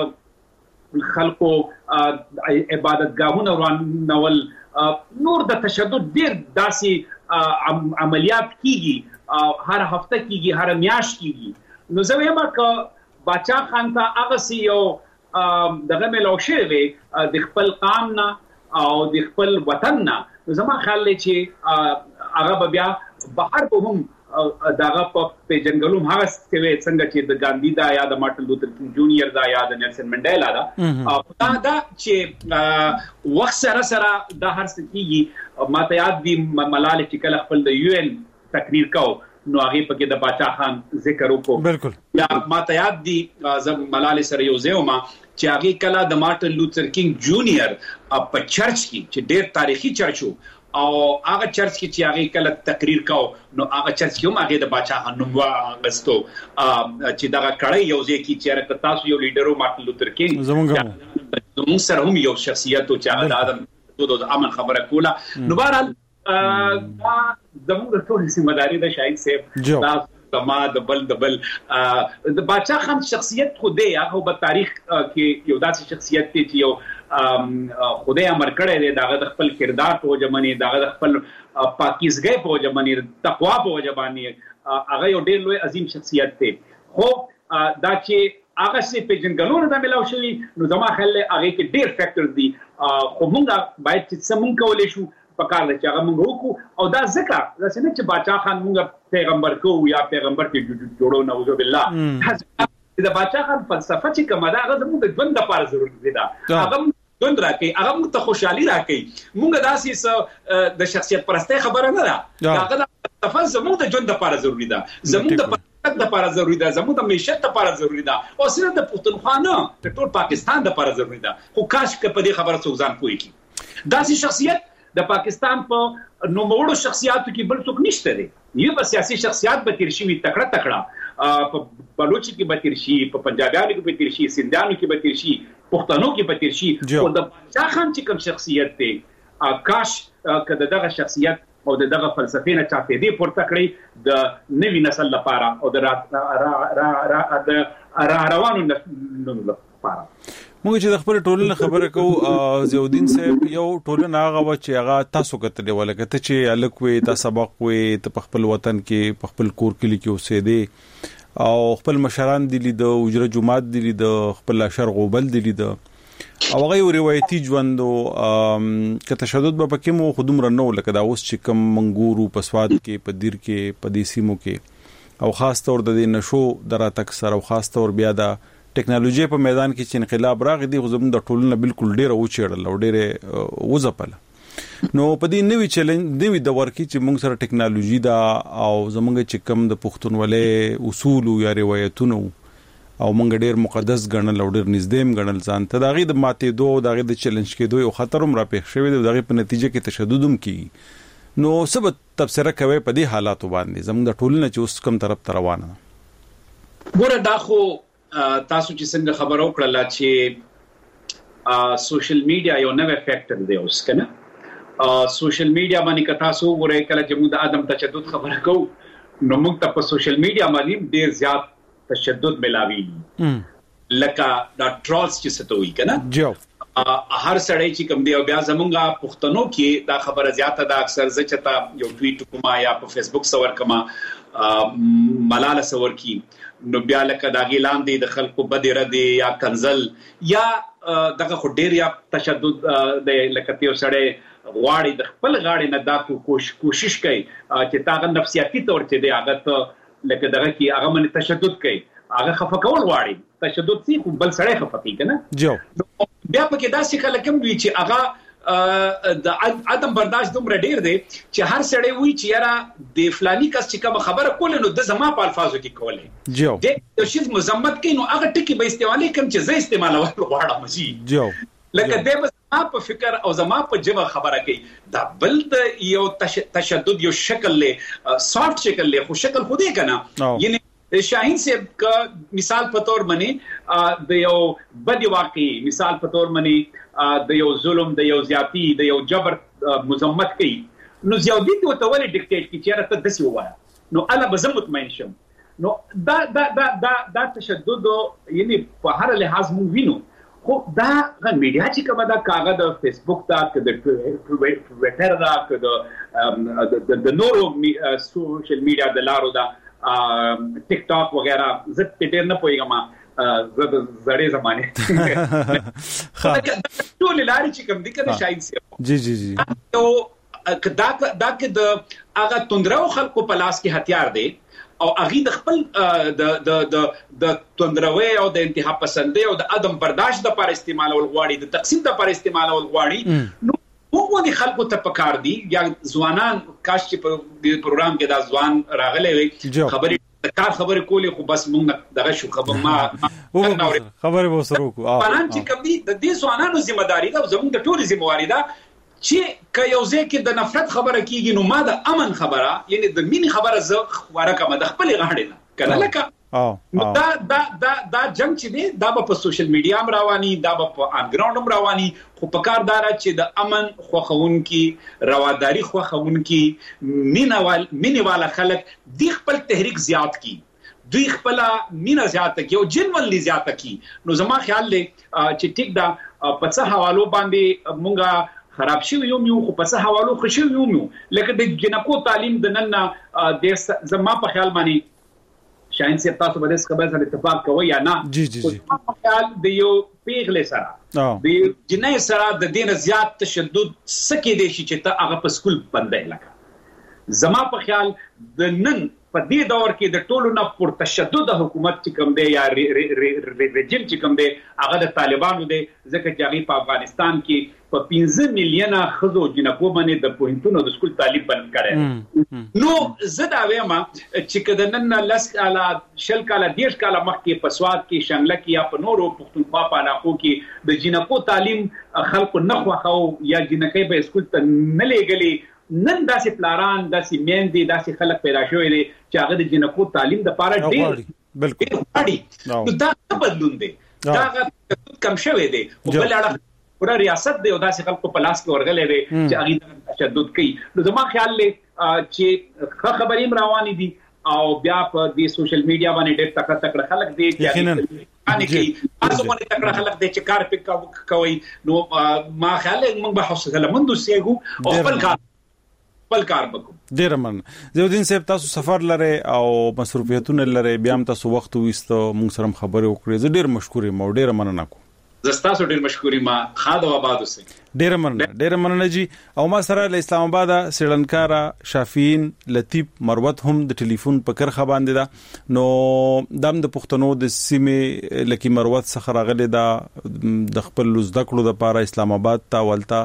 د خلکو عبادتګاهونه ورانول نور د تشدد ډیر داسې عملیات کیږي هر هفته کیږي هر میاشت کیږي نو زه وایم چې باچا خان ته هغه سی یو دغه ملو شوی د خپل قام نه او د خپل وطن نه زما خیال دی چې هغه بیا بهر به هم داغه په جنگلوم هغه څه څنګه چې د ګاندی دا یا د مارټن لوتر کینګ جونیئر دا یا د نیلسن منډیلا دا دا دا چې وخت سره سره د هر څه کیږي ماته یاد دی ملالۍ چې کله خپل د یو ان تقریر کو نو هغه پکې د باچا خان ذکر وکړو بالکل یا ماته یاد دی زم ملالۍ سره یو ځایوما چې هغه کله د مارټن لوتر کینګ جونیئر په چرچ کې چې ډېر تاریخي چرچ وو او هغه چرچ کې چې هغه کله تقریر کو نو هغه چرچ کې هم هغه د باچا خان نوم واغستو چې دا کړه یو ځای کې چې راک تاسو یو لیډر مارټن لوتر کینګ زموږ سره هم یو شخصیت او چې هغه د ادم د امن خبره کوله نو بهرحال دا زموږ ټول سیمداري د شاهین صاحب دا ما د بل د بل د باچا خان شخصیت خو دی هغه په تاریخ کې یو داسې شخصیت دی چې یو خدای امر کړی دی دغه د خپل کردار په وجمنې دغه د خپل پاکیزګۍ په وجمنې تقوا په وجبانې هغه یو ډېر لوی عظیم شخصیت دی خو دا چې هغه سي په جنګلونو د ملاو شوی نو زما خیال هغه کې ډېر فیکټر دي خو موږ باید چې سمون کولې شو پکار دی چې هغه موږ وکړو او دا ځکه دا څنګه چې باچا خان موږ پیغمبر کو یا پیغمبر کې جوړو نعوذ بالله د باچا خان فلسفه چې کومه ده هغه زموږ د ژوند لپاره ضروري ده هغه ژوند راکې هغه موږ ته خوشحالي راکې موږ داسې د شخصیت پرسته خبره نه ده هغه د فلسفه زموږ د ژوند لپاره ضروري ده زموږ د پرمختګ لپاره ضروري ده زموږ د معیشت لپاره ضروري ده او صرف د پښتونخوا نه د ټول پاکستان لپاره ضروري ده خو کاش که په دې خبره څوک ځان پوي کی داسې شخصیت د پاکستان په نوموړو شخصیاتو کې بل څوک نشته دی یو په سیاسي شخصیت به تیر شي تکړه تکړه په بلوچ کې به تیر شي په پنجابیانو کې به تیر شي سندانو کې به تیر شي پښتنو کې به تیر شي او د باچا خان چې کوم شخصیت دی کاش کده دغه شخصیت او دغه فلسفې نه چاته دی پورته کړی د نوی نسل لپاره او د را روانو نسل لپاره
موږ چې د خپل ټولنې خبره کوو زیودین صاحب یو ټولنه هغه و چې هغه تاسو کتلې ولکه ته چې الک وې تاسو سبق وې ته په خپل وطن کې په خپل کور کې لیکو اوسېدې او خپل مشران دي لید او اجره جماعت دي لید خپل شرق وبل دي لید او هغه یو روایتي ژوند او ک تشدد به پکې مو خودم رنو لکه دا اوس چې کم منګورو په سواد کې په دیر کې په دې سیمو کې او خاص تور د نشو دراتک سره او خاص تور بیا دا ټیکنالوژي په میدان کې چې انقلاب راغی دی زموږ د ټولنه بالکل ډیره او چیرل او ډیره وځپل نو په دې نوې چیلنج نوې د ورکی چې موږ سره ټیکنالوژي دا او زموږ چې کم د پښتونولۍ اصول یا روایتونو او موږ ډیر مقدس ګڼل او ډیر نږدې ګڼل ځان ته دغه د ماتې دوه دغه د چیلنج کې دوه او خطر هم را پېښ شوی دی دغه په نتیجه کې تشدد هم کی نو سبب تفسیر کوي په دې حالاتو باندې زموږ د ټولنه چې اوس کوم طرف ته روانه
ګوره دا خو تاسو چې څنګه خبرو کړل چې سوشل میډیا یو نوې فیکټر دی اوس کنه سوشل میډیا باندې که تاسو وګورئ کله چې موږ د عدم تشدد خبره کوو نو موږ ته په سوشل میډیا باندې ډیر زیات تشدد ملاوي لکه دا ټرولز چې ستوي کنه هر سړی چې کوم دی او بیا زمونږه پښتنو کې دا خبره زیاته ده اکثر زه چتا یو ټویټ کوم یا په فیسبوک سور کما ملاله سور کی نو بیا لکه دا اعلان دی د خلکو بده ردی یا کنزل یا دغه خو ډیر یا تشدد د لکه یو سړی غواړي د خپل غاړي نه دا کوشش کوي چې تاغه نفسیاتي تور چې دی هغه لکه دغه کې هغه من تشدد کوي هغه خفه کول غواړي تشدد سي خو بل سړی خفه کوي کنه
جو
بیا پکې داسې خلک هم وي چې هغه د عدم برداشت دومره ډیر دی چې هر سړی وي چې یاره د فلاني کس چې کوم خبره کوله نو د زما په الفاظو کې کوله
جو
د یو شی مزمت کوي نو هغه ټکی به استعمالي کوم چې زه استعمالول غواړم شي
جو
لکه د زما په فکر او زما په جوه خبره کوي دا بل د یو تشدد یو شکل له سافت شکل له خو شکل خو دی کنه یعنی شاهین صاحب کا مثال په تور منی د یو بد واقعي مثال په تور منی د یو ظلم د یو زیاتی د یو جبر مذمت کوي نو زیادی ته تولې ډیکټیټ کی چیرې ته دسی وایا نو انا به مطمئن شم نو دا دا دا دا دا تشدد یعنی په هر لحاظ مونږ وینو خو دا غن میډیا چې کومه دا کاغذ د فیسبوک تا که د ټویټر دا که د د نورو سوشل میډیا د لارو دا ټیک ټاک وغیرہ زه ډېر نه پوهیږم زه د زړې زمانه ټول لاري چې کوم دي کنه شاید سي
جی جی جی
او دا دا کې د هغه توندرو خلکو په لاس کې هتیار دی او هغه د خپل د د د د توندروي او د انتها پسندي او د عدم برداشت د پر استعمال او غواړي د تقسیم د پر استعمال او غواړي نو وګورئ د خلکو ته پکار دي یا ځوانان کاش چې په دې پروګرام کې دا ځوان راغلي وي خبرې کار خبرې کولې خو بس موږ دغه شو خبر ما
خبرې وسرو کو
پران چې کوم دي د دې ځوانانو ذمہ داری ده زموږ د ټولو ذمہ واری ده چې که یو ځکه د نفرت خبره کیږي نو ما د امن خبره یعنی د مين خبره زه ورکه د خپل غاړې نه کنه لکه نو دا دا دا دا جنگ چې دی دا په سوشل میډیا هم رواني دا په ان ګراوند هم رواني خو په کار دار چې د امن خوخون کې رواداری خوخون کې مینوال مینواله خلک دی خپل تحریک زیات کی دوی خپل مینا زیات کی او جنول زیات کی نو زما خیال لې چې ټیک دا په څه حوالو باندې مونږه خراب شي یو یو خو په څه حوالو خوشي یو یو لکه د جنکو تعلیم د نن د زما په خیال باندې شاهین صاحب تاسو به د خبرې سره اتفاق کوئ یا نه
جی جی جی
په خیال د یو پیغله سره د جنې سره د دین زیات تشدد سکه دي چې ته هغه په سکول بندای لکه زما په خیال د نن په دې دور کې د ټولو نه پر تشدد حکومت چې کوم دی یا رژیم چې کوم دی هغه د طالبانو دی ځکه چې هغه په افغانستان کې په پنځه میلیونه خزو جنکو باندې د پوینټونو د سکول تعلیم بند کړي نو زه دا وایم چې کله نن لس کاله شل کاله دیش کاله مخکې په سواد کې شنګله کې یا په نورو پښتونخوا په علاقو کې د جنکو تعلیم خلکو نه خوښو یا جنکې به سکول ته نه لېږلي نن داسې پلاران داسې میندې داسې خلک پیدا شوي دي چې هغه د جنکو تعلیم د پاره ډېر
بالکل
نو دا بدلون دی دا کم شوی دی په بل اړه پورا ریاست دی او داسې خلکو په لاس کې ورغلي دي چې هغه تشدد کوي نو زما خیال لې چې خبرې روانې دي او بیا په دې سوشل میډیا باندې ډېر تکړه تکړه خلک دي چې باندې کوي تاسو باندې تکړه خلک دي چې کار پک کوي نو ما خیال موږ به حوصله مند اوسېږو او خپل کار خپل کار وکړو
ډیر من زیودین صاحب تاسو سفر لره او مصروفیتونه لره بیا هم تاسو وخت وېستو موږ سره خبرې وکړې زه ډیر مشکور یم او ډیر مننه کوم
زستاسو ډیر مشکور یم خاله آباد اوسئ
ډیر مننه ډیر مننه جی او ما سره له اسلام آباد سړنکارا شافین لطیف مروت هم د ټلیفون په کرخه باندې دا نو دم د پښتنو د سیمه لکی مروت څخه راغلی دا د خپل زده کړو د پاره اسلام آباد ته ولتا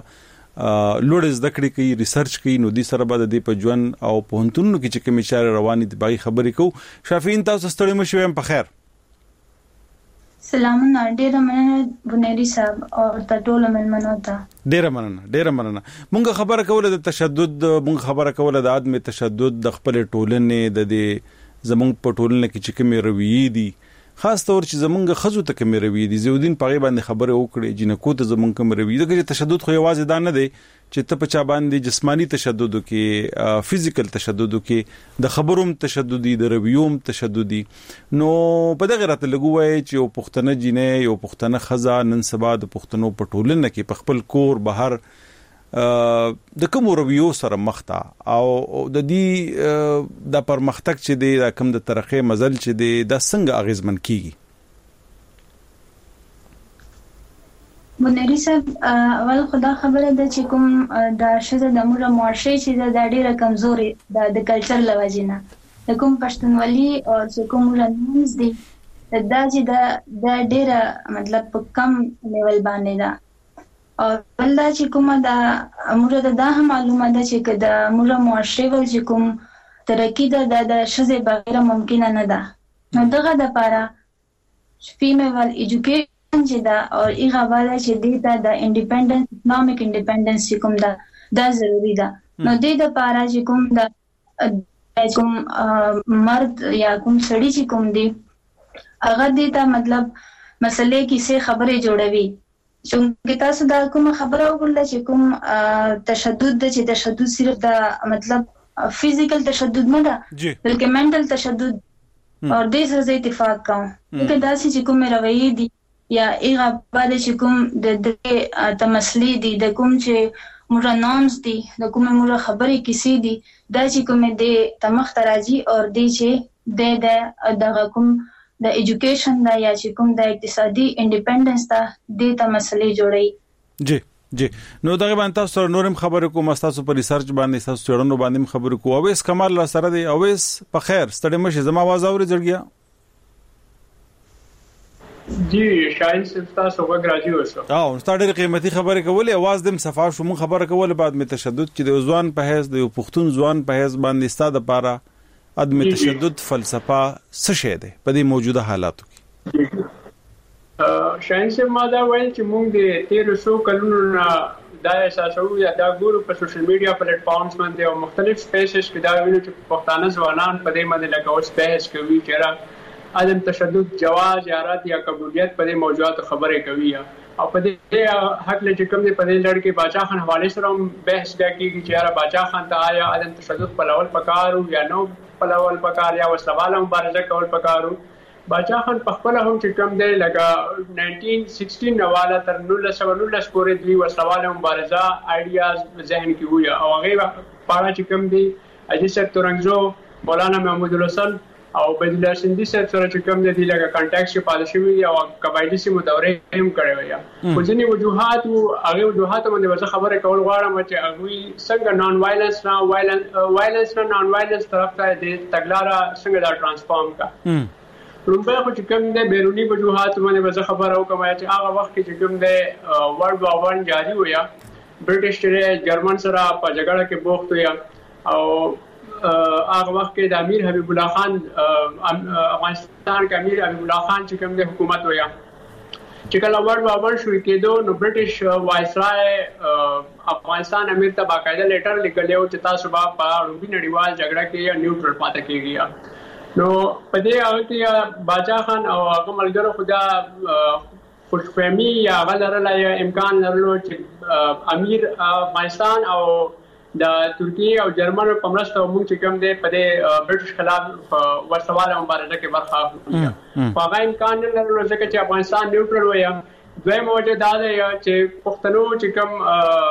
لوړ زده کړې کوي ریسرچ کوي نو د سره بعد د په ژوند او په هنتونو کې چې کوم اشاره رواني د باغی خبرې کو شافین تاسو ستړي مشو هم په خیر
سلامونه ډیره مننه بنيري صاحب او د ټولو ملمنو ته
ډیره مننه ډیره مننه مونږ خبره کوله د تشدد مونږ خبره کوله د عدم تشدد د خپل ټولنې د دې زمونږ په ټولنه کې چې کومې رویې دي خاص تور چې زمونږ خزو ته کوم روي دي زودین پغې باندې خبره وکړي جنکو ته زمونږ کوم روي دغه تشدد خو یوازې دا نه دی چې ته په چا باندې جسمانی تشدد کې فزیکل تشدد کې د خبروم تشددي د رویوم تشددي نو په دغه راته لګوي چې یو پښتنه جینې یو پښتنه خزا نن سبا د پښتنو په ټولنه کې په خپل کور بهر د کوم رویو سره مخته او د دې د پرمختګ چې دی د کوم د ترقې مزل چې دی د څنګه اغیزمن کیږي
بنيري صاحب اول خدا خبره ده چې کوم د شته د موږ معاشري چې د ډیره کمزوري د کلچر لوجینه د کوم پښتونولي او چې کوم رنز دي دا چې د ډیره مطلب په کم لیول باندې ده او بل دا چې کومه دا موږ ته دا هم معلومه ده چې د موږ معاشري ول چې کوم ترقی ده د شزه بغیر ممکن نه ده نو دغه د لپاره فیمیل ایجوکیشن چې دا او ایغه باندې چې دیتا د انډیپندنس اکونومیک انډیپندنس کوم دا دا ضروری ده نو د دې لپاره چې کوم دا کوم مرد یا کوم سړی چې کوم دی هغه دیتا مطلب مسلې کیسه خبره جوړوي چې تاسو دا کوم خبره وکړه چې کوم تشدد د چې تشدد صرف د مطلب فزیکل تشدد نه ده بلکې منټل تشدد او د دې سره اتفاق کوم چې دا چې کوم رویه دي یا ایغه باندې چې کوم د دې تمثلی دي د کوم چې موږ نامز دي د کوم موږ خبرې کیسې دي دا چې کوم د تمخ تراجی او د چې د دغه کوم د ایجوکیشن دا یا چې کوم د اقتصادي انډیپندنس دا د تمثلی جوړي
جی جی نو دغه باندې تاسو نورم خبرې کوم تاسو په ریسرچ باندې تاسو چړنو باندې خبرې کوو اوس کمال الله سره دی اوس په خیر ستړي مشه زما आवाज اوري جوړګیا
جی شاهین صاحب تاسو وګراجي اوسه
او ستاره قیمتي خبره کوله आवाज دم صفه شو مون خبره کوله بعد می تشدد چې د ځوان په هیڅ د پښتون ځوان په هیڅ باندې ستاده لپاره عدم تشدد فلسفه څه شی ده په دې موجوده حالاتو کې
شاهین صاحب ما دا وایي چې موږ د تیر څو کلونو نه دا احساسو یا دا ګورو په سوشل میډیا پلیټ فارمز باندې او مختلف سپیسز کې دا وینو چې پښتانه ځوانان په دې باندې لکه اوس بحث کوي چې عدم تشدد جواز یا رد یا قبولیت په دې موضوعات خبرې کوي او په دې حق له چې کوم دې په دې لړ کې باچا خان حواله سره بحث کوي چې یاره باچا خان ته آیا عدم تشدد په لول پکارو یا نو په لول پکار یا وسواله مبارزه کول پکارو باچا خان په خپل هم چې کوم دی لکه نائنټین سکسټین نواله تر نولس سوه نولس پورې دی وسواله مبارزه آیډیاز ذهن کې وي او هغه پاره چې کوم دی اجي سر تورنګزو مولانا محمود الحسن او بدلا سندي سره چې کوم دی لکه کانټیکټ کې پالیسي وي او قبایلی سیمو دورې هم کړی وي خو ځینې وجوهات او هغه وجوهات باندې وځه خبره کول غواړم چې هغه څنګه نان وایلنس نه وایلنس وایلنس نه نان وایلنس طرف ته د تګلارا څنګه دا ترانسفورم کا رومبه خو چې کوم دی بیرونی وجوهات باندې وځه خبره وکم چې هغه وخت کې چې کوم دی ورلد وار ون جاری ویا برټش سره جرمن سره په جګړه کې بوخت ویا او هغه وخت کې د امیر حبیب الله خان افغانستان کې امیر حبیب الله خان چې کوم د حکومت ویا چې کله ورلد وار ون شروع کېدو نو برټش وایسرای افغانستان امیر ته باقاعده لیټر لیکلی و چې تاسو به په روبي نړیوال جګړه کې نیوټرل پاتې کیږئ نو په دې هغه کې باچا خان او هغه ملګرو خدا خوشفهمي یا غلره یا امکان لرلو چې امیر افغانستان او د ترکیه او جرمن په مرسته موږ چې کوم دی په دې برټش خلاف ورسواله مبارزه کې برخه اخلو په هغه امکان لرلو چې افغانستان نیوټرل وي دویم وجه دا دی چې پښتنو چې کوم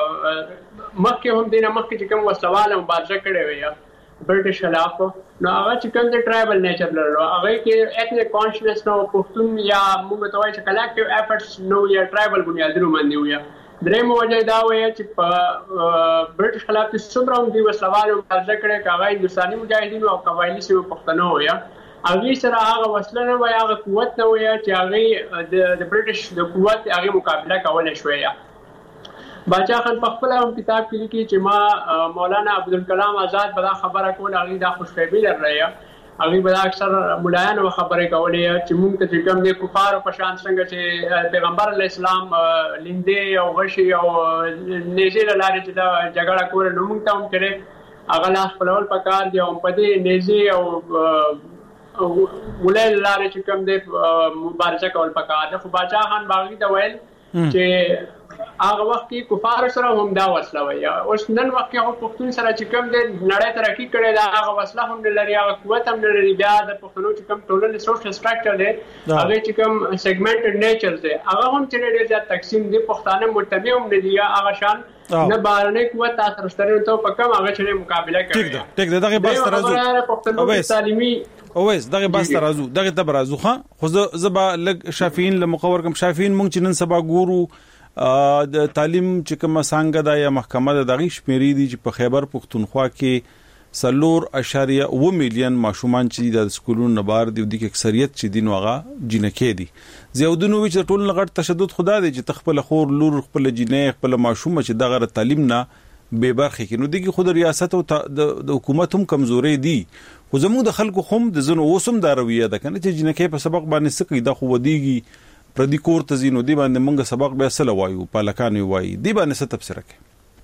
مخکې هم دینه مخکې چې کوم ورسواله مبارزه کړې وي برټش خلاف نو هغه چې کوم د ټرایبل نیچر لرلو هغه کې اټنیک کانشنس نو پښتون یا موږ ته وایي چې کلیکټیو افورټس نو یا ټرایبل بنیادونو باندې وي درېم وجه دا وایي چې په برټش خلاف کې څومره هم دی وسلوال مبارزه کړې هغه هندوستاني مجاهدینو او قبایلی سیمو پښتنو وي هغه سره هغه وسله نه وي هغه قوت نه وي چې هغه د برټش د قوت هغه مقابله کولای شوی باچا خان په خپل هم کتاب کې لیکي چې ما مولانا عبدالکلام آزاد بدا خبره کوله هغه دا خوشفهمي لري هغه بدا اکثر مولایانو خبرې کولې چې موږ ته کوم دي کفار په شان څنګه چې پیغمبر اسلام لیندې او غشي او نېزې لاره چې دا جګړه کوله نو موږ ته هم کړي هغه لاس خپلول پکار دی او په دې نېزې او ولې لارې چې کوم د مبارزه کول پکار ده. خو باچا خان باغی دا ویل چې هغه وخت کې کفار سره هم دا وسله وي. اوس نن وخت کې هم پښتون سره چې کوم د نړۍ ترقی کړي دا هغه وسله هم نه لري، هغه قوت هم نه لري. بیا د پښتنو چې کوم ټولنې سوشل سټراکچر دی هغه چې کوم سیګمنټډ نیچر دی هغه هم چې ډېر زیات تقسیم دي. پښتانه متبع هم نه دي هغه شان نه بارنه قوت تاسو سره ته په کوم هغه چې مقابله کوي.
ټیک ده ټیک ده دغه بس ترازو
اوس تعلیمي
اوس دغه بس ترازو دغه ته برازو خو خو زبا لګ شافین لمقور کوم شافین مونږ چې نن سبا ګورو د تعلیم چې کومه څنګه دا یا محکمه د دغه شمیرې دي چې په خیبر پختونخوا کې سلور اشاریه و میلیون ماشومان چې د سکولونو نه بار دي د اکثریت چې دین وغه جنکې دي. زیودونو چې ټول لغړ تشدد خدا دی چې تخپل خور لور خپل جنې خپل ماشوم چې دغه تعلیم نه به برخه کې نو دغه خود ریاست او د حکومت هم کمزوري دي. خو زموږ د خلکو هم د زنو اوسم دا رویه ده کنه چې جنکې په سبق باندې سکی د خو ودیږي پردي کور ته زینو دی باندې موږ سبق به اصل وایو پالکان وایي دی باندې ست تفسیر کوي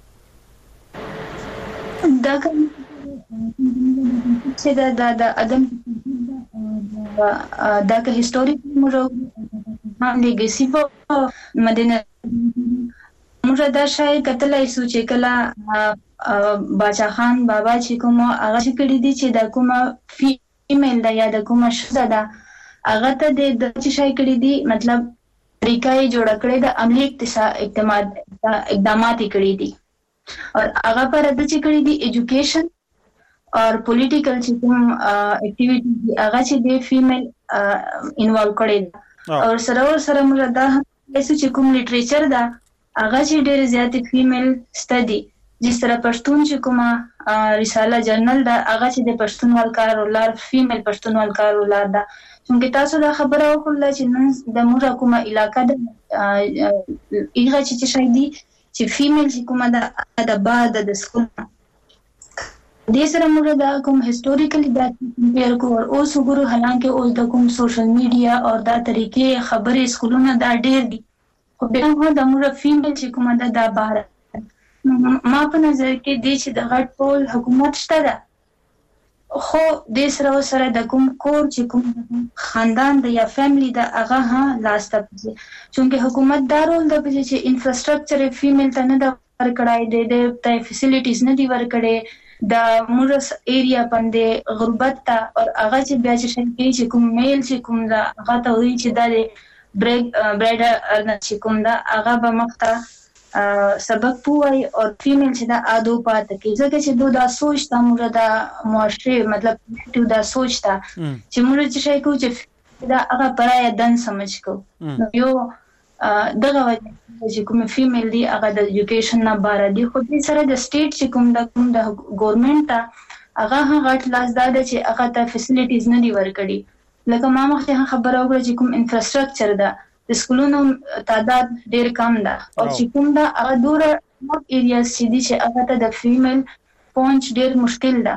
دا چې دا د د ادم دا که هیستوریک موږ هم لیګسی په مدینه موږ دا شای کتلای سو چې کله باچا خان بابا چې کوم هغه چې کړی دي چې دا کومه فیمیل دا یا دا کومه شوده ده هغه ته د چې شای کړی دي مطلب طریقې جوړ کړی د عملی اقدامات اقدامات کړی دي او هغه پر د چې کړی دي ایجوکیشن او پولیټیکل چې کوم اکټیویټي هغه چې د فیمیل انوالو کړی او سره سره موږ دا چې کوم لټریچر دا هغه چې ډېر زیات فیمیل سټډي جس طرح پښتون چې کومه رساله جرنل دا هغه چې د پښتونوال کارولار فیمیل پښتونوال کارولار دا څنګه تاسو دا خبره وکړه چې نن د موږ کومه علاقې د ایغه چې شای دي چې فیمیل چې کومه د د بعد د سکول د سره موږ دا کوم هیستوریکلی دا کمپیر کو او اوس وګورو حالانکه اوس د کوم سوشل میډیا او دا طریقې خبرې سکولونه دا ډېر دي خو بیا هم د موږ فیمیل چې کومه دا د بهر ما په نظر کې د چې د غټ ټول حکومت شته ده خو د سره سره د کوم کور چې کوم خاندان د یا فیملی د هغه ها لاسته پځي چې حکومت دا رول د پځي چې انفراستراکچر فیمیل ته نه د ورکړای د د فیسیلیټیز نه دی ورکړي د مورس ایریا باندې غربت ته او هغه چې بیا چې کوم میل چې کوم دا هغه ته وی چې د بریک برایډر چې کوم دا هغه به مخته سبق پوي او فیمیل چې دا ادو پات کې ځکه چې دوی دا سوچ تا موږ دا معاشره مطلب ټو دا سوچ تا چې موږ چې شي کو چې دا هغه پرای دن سمجھ کو نو یو دغه چې کوم فیمیل دی هغه د ایجوکیشن نه بار دی خو دې سره د سټیټ چې کوم د کوم د ګورنمنت ته هغه هغه لاس دا چې هغه ته فیسیلیټیز نه دی ورکړي لکه ما مخکې خبره وکړه چې کوم انفراستراکچر ده د سکولونو تعداد ډیر کم ده او چې کوم دا هغه دور ایریاز چې دي چې هغه ته د فیمیل پونچ ډیر مشکل ده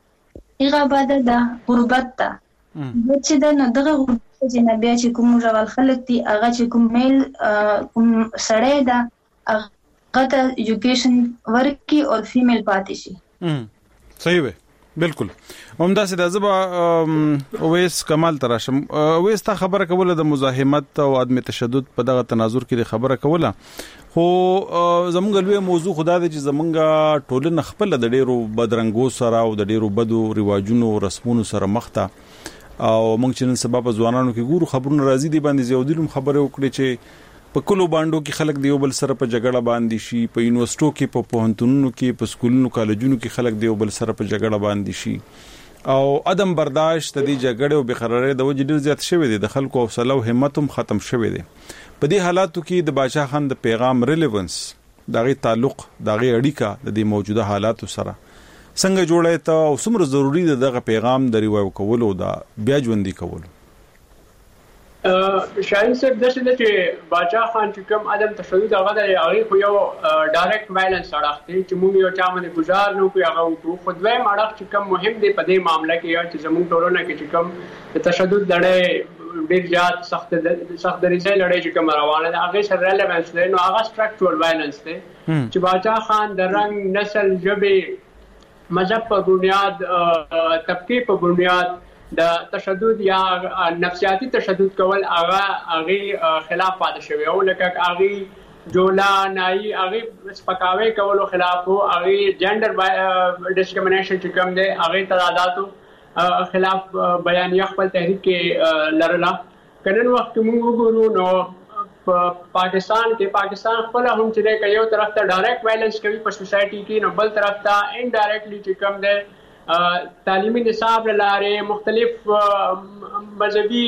هغه بعد د غربت ته چې دا نه دغه غربت چې نه بیا چې کوم ژوند خلک دي هغه چې کوم میل کوم سړی ده هغه ته ایجوکیشن ورکی او فیمیل پاتې شي
صحیح وي بالکل همدا سي د زبا اویس کمال تراشم اویس تا خبره کوله د مزاحمت او عدم تشدد په دغه تناظر کې خبره کوله خو زمونږ لوی موضوع خدای دې چې زمونږ ټولنه خپل د ډیرو بدرنګو سره او د ډیرو بدو رواجونو رسمونو سره مخته او مونږ چې نن سبب ځوانانو کې ګورو خبرونه راځي دي باندې زیودلم خبره وکړي چې په کلو باندې کې خلک دیو بل سره په جګړه باندې شي په یونیورسيټو کې په پوهنتونونو کې په سکولونو کالجونو کې خلک دیو بل سره په جګړه باندې شي او عدم برداشت د دې جګړې او بخراره د وجې ډیر زیات شوی دی د خلکو حوصله او همت هم ختم شوی دی په دې حالاتو کې د بادشاہ خان د پیغام ریلیونس دغه تعلق دغه اړیکه د دې موجوده حالاتو سره څنګه جوړه ته او څومره ضروری ده دغه پیغام د ریوایو کولو دا بیا ژوندۍ کولو
شاهین صاحب د څه چې باچا خان چې کوم عدم تشدد هغه د هغه خو یو ډایرکټ وایلنس اړخ دی چې موږ یو چا باندې گزار نو کوي هغه کو خو دوی ماړه چې کوم مهم دی په دې معاملې کې یو چې زموږ ټولنه کې چې کوم تشدد لړۍ ډیر زیات سخت سخت درېځي لړۍ چې کوم روانه ده هغه سره ریلیونس دی نو هغه سټرکچرل وایلنس دی چې باچا خان د رنگ نسل ژبه مذهب په بنیاد طبقه په بنیاد د تشدد یا نفسیاتی تشدد کول هغه هغه خلاف پاتې شوی او لکه هغه جولا نای هغه سپکاوي کولو خلاف او هغه جندر ډیسکریمینیشن چې کوم دی هغه تضاداتو خلاف بیانیه خپل تحریک کې لرله. کنن وخت موږ وګورو نو پاکستان کې پاکستان خپل هم چې دی یو طرف ته ډایرکټ وایلنس کوي په سوسایټي کې، نو بل طرف ته انډایرکټلی چې کوم دی تعلیمي نصاب لاره مختلف مذهبي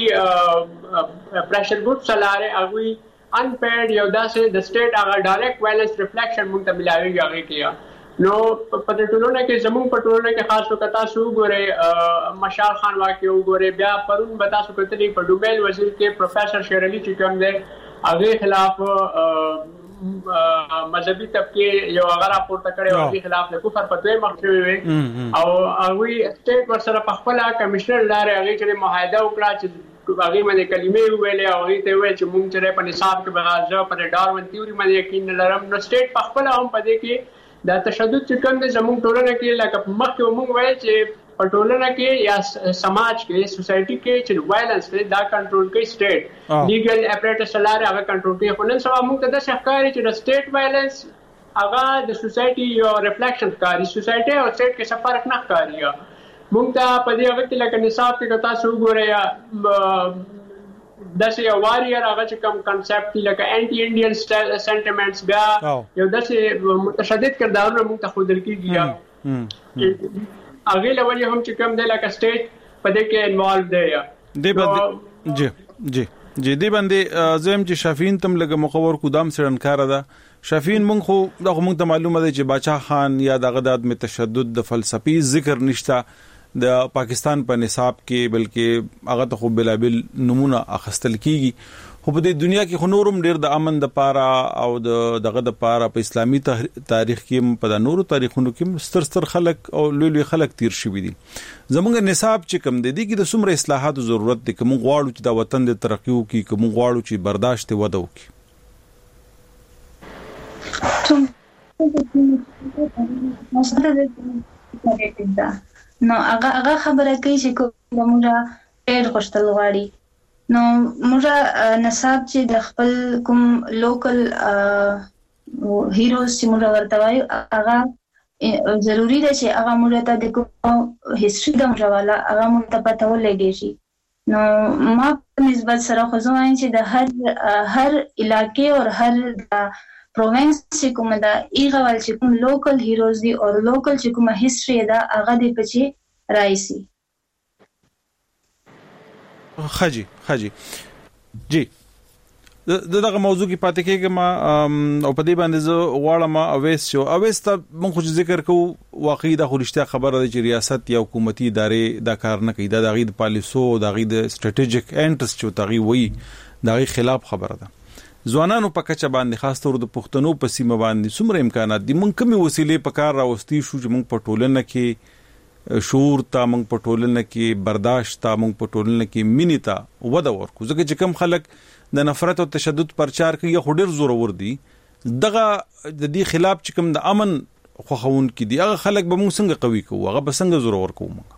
پریشر ګروپس لاره هغه ان پیډ یو داسې د سټیټ هغه ډایرکټ وایلنس ریفلیکشن موږ ته ملاوي هغه کیا. نو په دې ټولنه کې زموږ په ټولنه کې خاص وکړه تاسو ګوره مشال خان واقع وګوره، بیا پرون به تاسو کتلې په ډوبل وزیر کې پروفیسور شیر علي چې کوم دی هغه خلاف مذهبي طبقه یو هغه راپورته کړی او هغه خلاف د کفر په دوی مخکې وي او هغه سټیټ ورسره په خپل کمشنر لاره هغه چې معاهده وکړه چې هغه باندې کلمې ویلې او هغه ته ویل چې مونږ چې په نصاب کې بغاځه په ډاروین تیوري باندې یقین لرم. نو سټیټ په خپل هم پدې کې دا تشدد چې کوم د زموږ ټولنه کې لکه مخکې مونږ وایي چې په ټولنه کې یا سماج کې سوسایټي کې چې وایلنس دی دا کنټرول کوي سټیټ، لیګل اپریټس لاره هغه کنټرول کوي. خو نن سبا موږ ته د شکاري چې د سټیټ وایلنس هغه د سوسایټي یو ریفلیکشن کوي، سوسایټي او سټیټ کې څه فرق نه کوي. موږ ته په دې وخت کې لکه نصاب کې تاسو وګورئ داسې یو واریر هغه چې کوم کنسپټ لکه انټي انډین سنټیمنټس بیا یو داسې متشدد کردارونه موږ ته ښودل کېږي. هغه لوري هم چې کوم دی لکه سټیټ په دې کې انوالو دی.
دی باندې جی جی جی دی باندې زم چې شافین تم لګه مخور کودام سرنکار ده. شافین مونږ خو دا مونږ ته معلومه ده چې باچا خان یا د غداد می تشدد د فلسفي ذکر نشته د پاکستان په نصاب کې، بلکې هغه ته خو بلابل نمونه اخستل کیږي. خو په دې دنیا کې خو نورم ډیر د امن د پاره او د دغه د پاره په اسلامي تاریخ کې په د نورو تاریخونو کې ستر ستر خلک او لوی لوی خلک تیر شوي دي. زمونږ نصاب چې کوم دی کې د څومره اصلاحات ضرورت دي کوم غواړو چې د وطن د ترقی او کې کوم غواړو چې برداشت وده وکړي.
نو هغه هغه خبره کوي چې کوم موږ ډېر غوښتل غواړي. نو موږ نصاب چې د خپل کوم لوکل هیروز چې موږ ورته وایو هغه ضروری ده چې هغه موږ ته د کوم هیستوري د موږ والا هغه موږ ته پته ولګي شي. نو ما په نسبت سره خو زه وایم چې د هر هر علاقې او هر پروینس چې کوم دا ایغه ول چې کوم لوکل هیروز دي او لوکل چې کوم هیستوري ده هغه د پچې راځي.
خجی خجی جی دغه موضوع کې پاتې کېږم او په دې باندې زه غواړم اویس شو اویس ته مونږ ذکر کوو واقعي د خورشته خبره ده چې ریاست یا حکومتي ادارې دا کار نه کوي، دا د غید پالیسو د غید سټریټیجیک انټرست چې تغي وي د غي خلاف خبره ده. ځوانانو په کچه باندې خاص تور د پښتنو په سیمه باندې څومره امکانات دي؟ مونږ کومې وسیلې په کار راوستي شو چې مونږ په ټولنه کې شعور ته، مونږ په ټولنه کې برداشت ته، مونږ په ټولنه کې مینې ته وده ورکو. ځکه چې کم خلک د نفرت او تشدد پرچار کوي خو ډېر زورور دي، دغه د دې خلاف چې کوم د امن خوخون کې دي هغه خلک به مونږ څنګه قوي کوو، هغه به څنګه زورور کوو؟ مونږ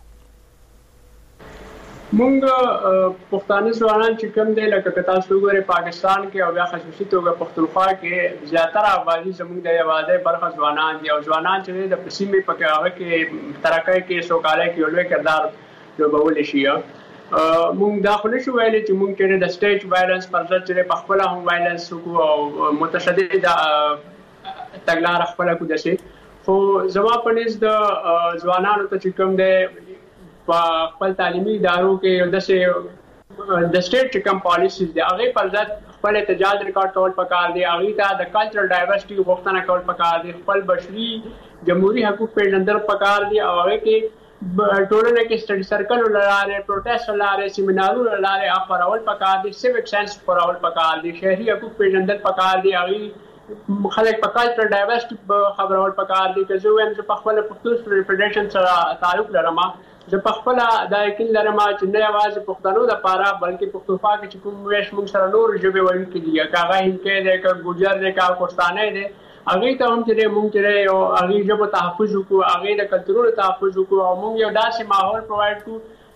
مونږ پښتانه ځوانان چې کوم دی لکه که تاسو وګورئ پاکستان کې او بیا خصوصي توګه پښتونخوا کې زیاتره آبادي زموږ د یوازې برخه ځوانان دي او ځوانان چې د پسیمې په هغه کې ترقۍ کې سوکالۍ کې لوی کردار لوبولی شي. مونږ دا خو نشو ویلی چې مونږ چې د سټیج وایلنس پر ضد چې په خپله هم وایلنس وکړو او متشدد تګلاره خپله کړو داسې. خو زما په نظر د ځوانانو ته چې کوم دی په خپل تعلیمي ادارو کې داسې د سټیټ چې کوم پالیسیز دي هغې پر ضد خپل احتجاج ریکارډ کول پکار دي، هغې ته د کلچرل ډایورسټي غوښتنه کول پکار دي، خپل بشري جمهوري حقوق پیژندل پکار دي او هغې کې ټولنه کې سټډي سرکل لاره، پروټیسټ لاره، سیمینارونو لاره خپرول پکار دي، سیویک ساينس خپرول پکار دي، شهري حقوق پیژندل پکار دي، هغې خلک په کلچرل ډایورسټي خبرول پکار دي. که زه وایم زه په خپله پښتون فیډریشن سره تعلق لرم، زه په خپله دا یقین لرم چې نه یوازې پښتنو دپاره بلکې پښتونخوا کې چې کوم ویش موږ سره نور ژبې ویونکي دي، که هغه هندکی دی، که ګوجر دی، که کوستانی دی، هغې ته هم چې دی موږ چې دی هغې ژبو تحفظ وکړو، هغې د کلتورونو تحفظ وکړو او موږ یو داسې ماحول پرووایډ کړو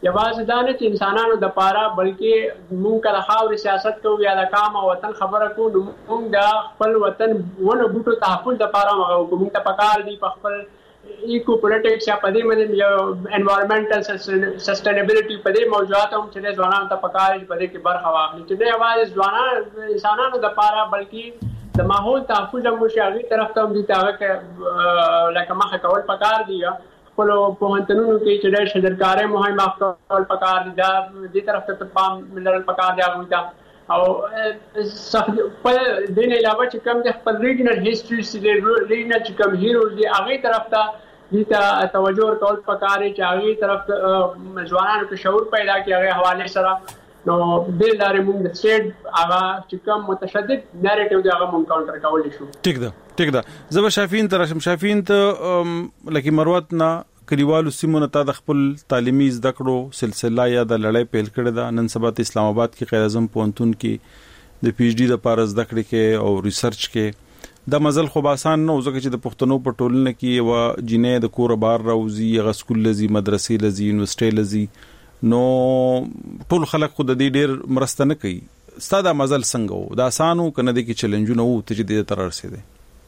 یوازې دا نه چې انسانانو د پاره بلکې مونږ کله خاورې سیاست کوو یا د قام او وطن خبره کوو نو مونږ د خپل وطن ونه بوټو تحفظ لپاره هغه کوو. مونږ ته پکار دي په خپل ایکو پولیټکس یا په دې باندې یو انوایرنمنټل سسټینبیلیټي په دې موضوعات هم چې ځوانانو ته پکار دي په دې کې برخه واخلي چې نه یوازې ځوانان انسانانو د پاره بلکې د ماحول تحفظ هم شي هغه طرف ته هم دي ته لکه مخه کول پکار دي خپل پوهنتونونو کې چې د شجرکارۍ مهم افکار پکار دي دا دې طرف ته پام ملل پکار دی هغه ته او په دې نه علاوه چې کوم د خپل ریجنل هیستوري سي ریجنل چې کوم هیروز دي هغه طرف ته دې ته توجه ورکول پکار دي چې هغه طرف ته ځوانانو کې شعور پیدا کړي هغه حواله سره نو د لارې موږ د سټیټ هغه چې کوم متشدد نریټیو دی هغه موږ کاونټر کولای شو.
ټیک ده ټیک ده زه به شافین تر شم شافین ته لکه مروت نه کلیوالو سیمونه ته د خپل تعلیمي زده کړو سلسله یا د لړۍ پیل کړې ده. نن سبا ته اسلام آباد کې قائد اعظم پوهنتون کې د پی ایچ ډي لپاره زده کړې کې او ریسرچ کې د مزل خو آسان نه وځي چې د پښتنو په ټولنه کې و جنې د کور بار راوځي هغه سکول لذي مدرسې لذي یونیورسيټي لذي نو ټول خلک خود د دې ډېر مرسته نه کوي. ستاسو مزل څنګه وو د آسانو کنه د کې چیلنجونه وو ته چې د تر رسیدي؟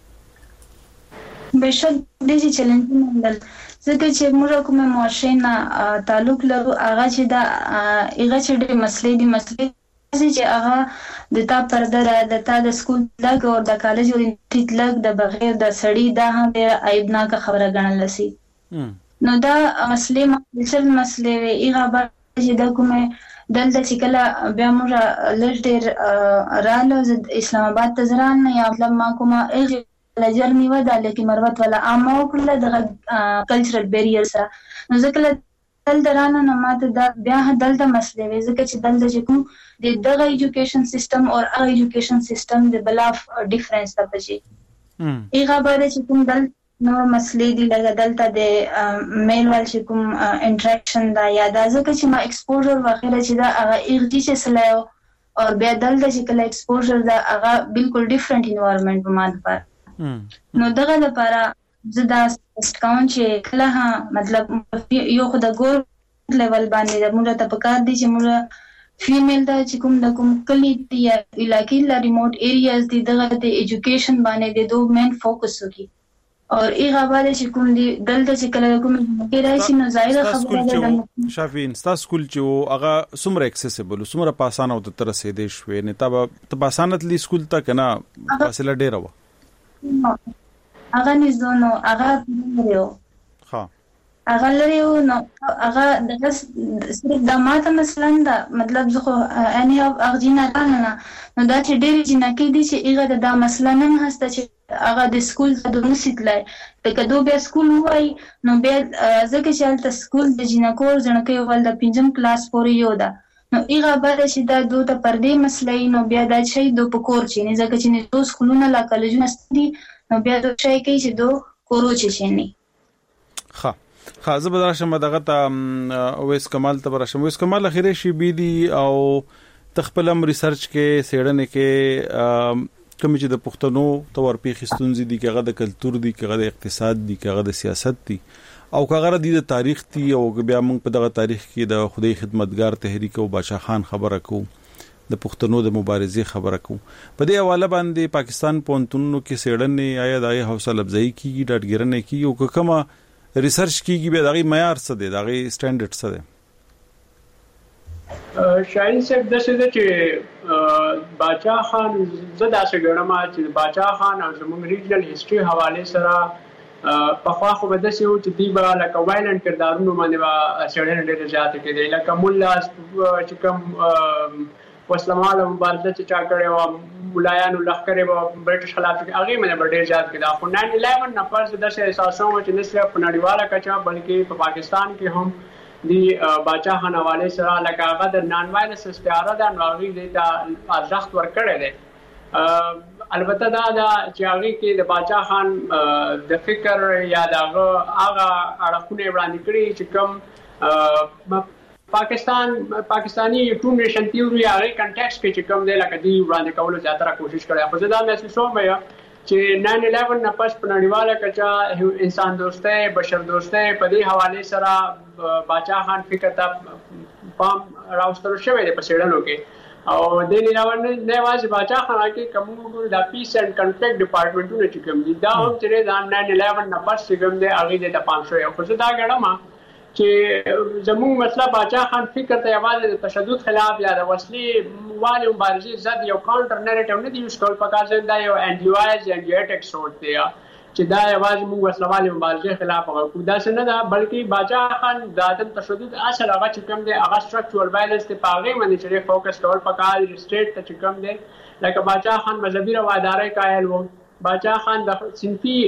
بشک د چیلنجونه ځکه چې موږ کومه معاشره تعلق لرو هغه چې دا هغه چې د مسلې د مسلې چې هغه د تا پرده د تا د سکول لګ او د کالج او انټیټ لګ د بغیر د سړی دا هم ډېر عیبناک خبره ګڼل شي. نو دا مسلې مسلې مسلې وی هغه به چې دا کومه دلته چې کله بیا موږ لږ ډېر رالو اسلام آباد ته ځران یا مطلب ما کومه هغه لجرنی و دا لیکن مروت ولا عامه کله د کلچرل بیریئر سره نو ځکه دل درانه نه ماته دا بیا دلته مسلې وي ځکه چې دلته چې کوم د دغه ایجوکیشن سیستم او هغه ایجوکیشن سیستم د بلاف ډیفرنس ته پچی هغه باندې چې کوم دل نو مسلې دی لکه دلته د میل ول چې کوم انټراکشن دا یا دا ځکه چې ما ایکسپوژر وغیرہ چې دا هغه ایغدي چې سلایو او بیا دلته چې کله ایکسپوژر دا هغه بالکل ډیفرنٹ انوایرنمنت په ماده پر نو دغه لپاره زدا سکاون چې کله ها مطلب یو خدای ګور لیول باندې موږ ته پکار دي چې موږ فیمیل دا چې کوم د کوم کلی دی یا علاقې لا ریموټ ایریاز دي دغه د ایجوکیشن باندې د دوه مین فوکس وکي او ایغه باندې چې کوم دی دلته چې کله کوم کې راشي نو ظاهر خبره ده
شافین ستا سکول چې هغه سمره اکسسیبل سمره په اسانه او تر رسیدې شوې نه تا په اسانه تلی سکول ته کنه فاصله ډیره و
هغه نزدونو هغه لريو
ها
هغه لريو نو هغه د صرف د ماته مثلا دا مطلب زه خو اني هغه جنا نه نو دا چې ډېر جنا کې دي چې هغه دا مثلا نه هسته چې هغه د سکول ته د نسیتلای د کدو بیا سکول وای نو بیا ځکه چې هلته سکول د جنا کور ځنکه ول د پنځم کلاس پورې یو دا نو هغه باندې چې دا دوه ته پردې مسلې نو بیا دا شی دو پکور چې نه ځکه چې نه دوه سکولونه لا کالجونه ستدي نو بیا دا شی کوي چې دو کورو چې نه
ها ها زه به راشم دغه ته اویس کمال ته راشم اویس کمال اخیری شی بي دي او تخپلم ریسرچ کې سیړنه کې کوم چې د پښتنو تور پیښستونځ دي کغه د کلچر دي کغه د اقتصاد دي کغه د سیاست دي او کغه د تاریخ دي او بیا موږ په دغه تاریخ کې د خدای خدمتګار تحریک او بادشاہ خان خبره کو د پښتنو د مبارزې خبره کو په دې حواله باندې پاکستان پونتونو کې سیړنه آیا د حوصله افزایی کیږي ډاډګرنه کیږي او کومه ریسرچ کیږي به دغه معیار څه دی دغه سټانډرډ څه دی؟
شاهین صاحب د څه چې بادشاہ خان زدا څنګه چې بادشاہ خان او زموږ ریجنل هیستوري حواله سره په خوا خو بده سي او چې دی به لکه وایلنت کردارونو باندې وا سړی ډېر زیات کېدی لکه مولا چې کوم وسلمال مبارزه چې چا کړي او مولایانو لخرې او برټش خلاف هغه باندې ډېر زیات کېدا خو ناین الیون نفر د څه احساسو چې نه صرف په نړیواله کچه بلکې په پاکستان کې هم دی بادشاہ خان حواله سره لکه هغه د نان وایلنس استعاره د نوغي د ارزښت ورکړی دی البته دا دا چې هغه کې د بادشاہ خان د فکر یا دغه هغه اړخونه وړاندې کړي چې کوم پاکستان پاکستانی ټو نیشن تیوري هغه کنټیکست کې چې کوم دی لکه دی وړاندې کولو زیاتره کوشش کړي په ځدا محسوسوم یا چې ناین الیون نه پس په نړیواله کچه انسان دوستۍ بشر دوستۍ په دې حواله سره باچا خان فکر ته پام راوستل شوی دی په سیډلو کې او د نیراون نه واځي باچا خان کې کوم د پیس اینڈ کنفلیکټ ډپارټمنټونه چې کوم دي دا هم چې د ناین الیون نه پس کوم دی هغه د پام شوی خو دا ګړما چې زموږ مسله باچا خان فکر ته یوازې د تشدد خلاف یا د وسلې والي مبارزې زد یو کاونټر نریټیو نه دی یوز کول پکار ځکه دا یو انډیوایز انډیټک سورت دی چې دا یوازې موږ وسله والي مبارزې خلاف غوښو دا څه نه ده بلکې باچا خان د عدم تشدد اصل هغه چې کوم دی هغه سټرکچرل وایلنس ته پاغي باندې چې فوکس کول پکار سټیټ ته چې کوم دی لکه باچا خان مذهبي روادارۍ قائل وو باچا خان د صنفي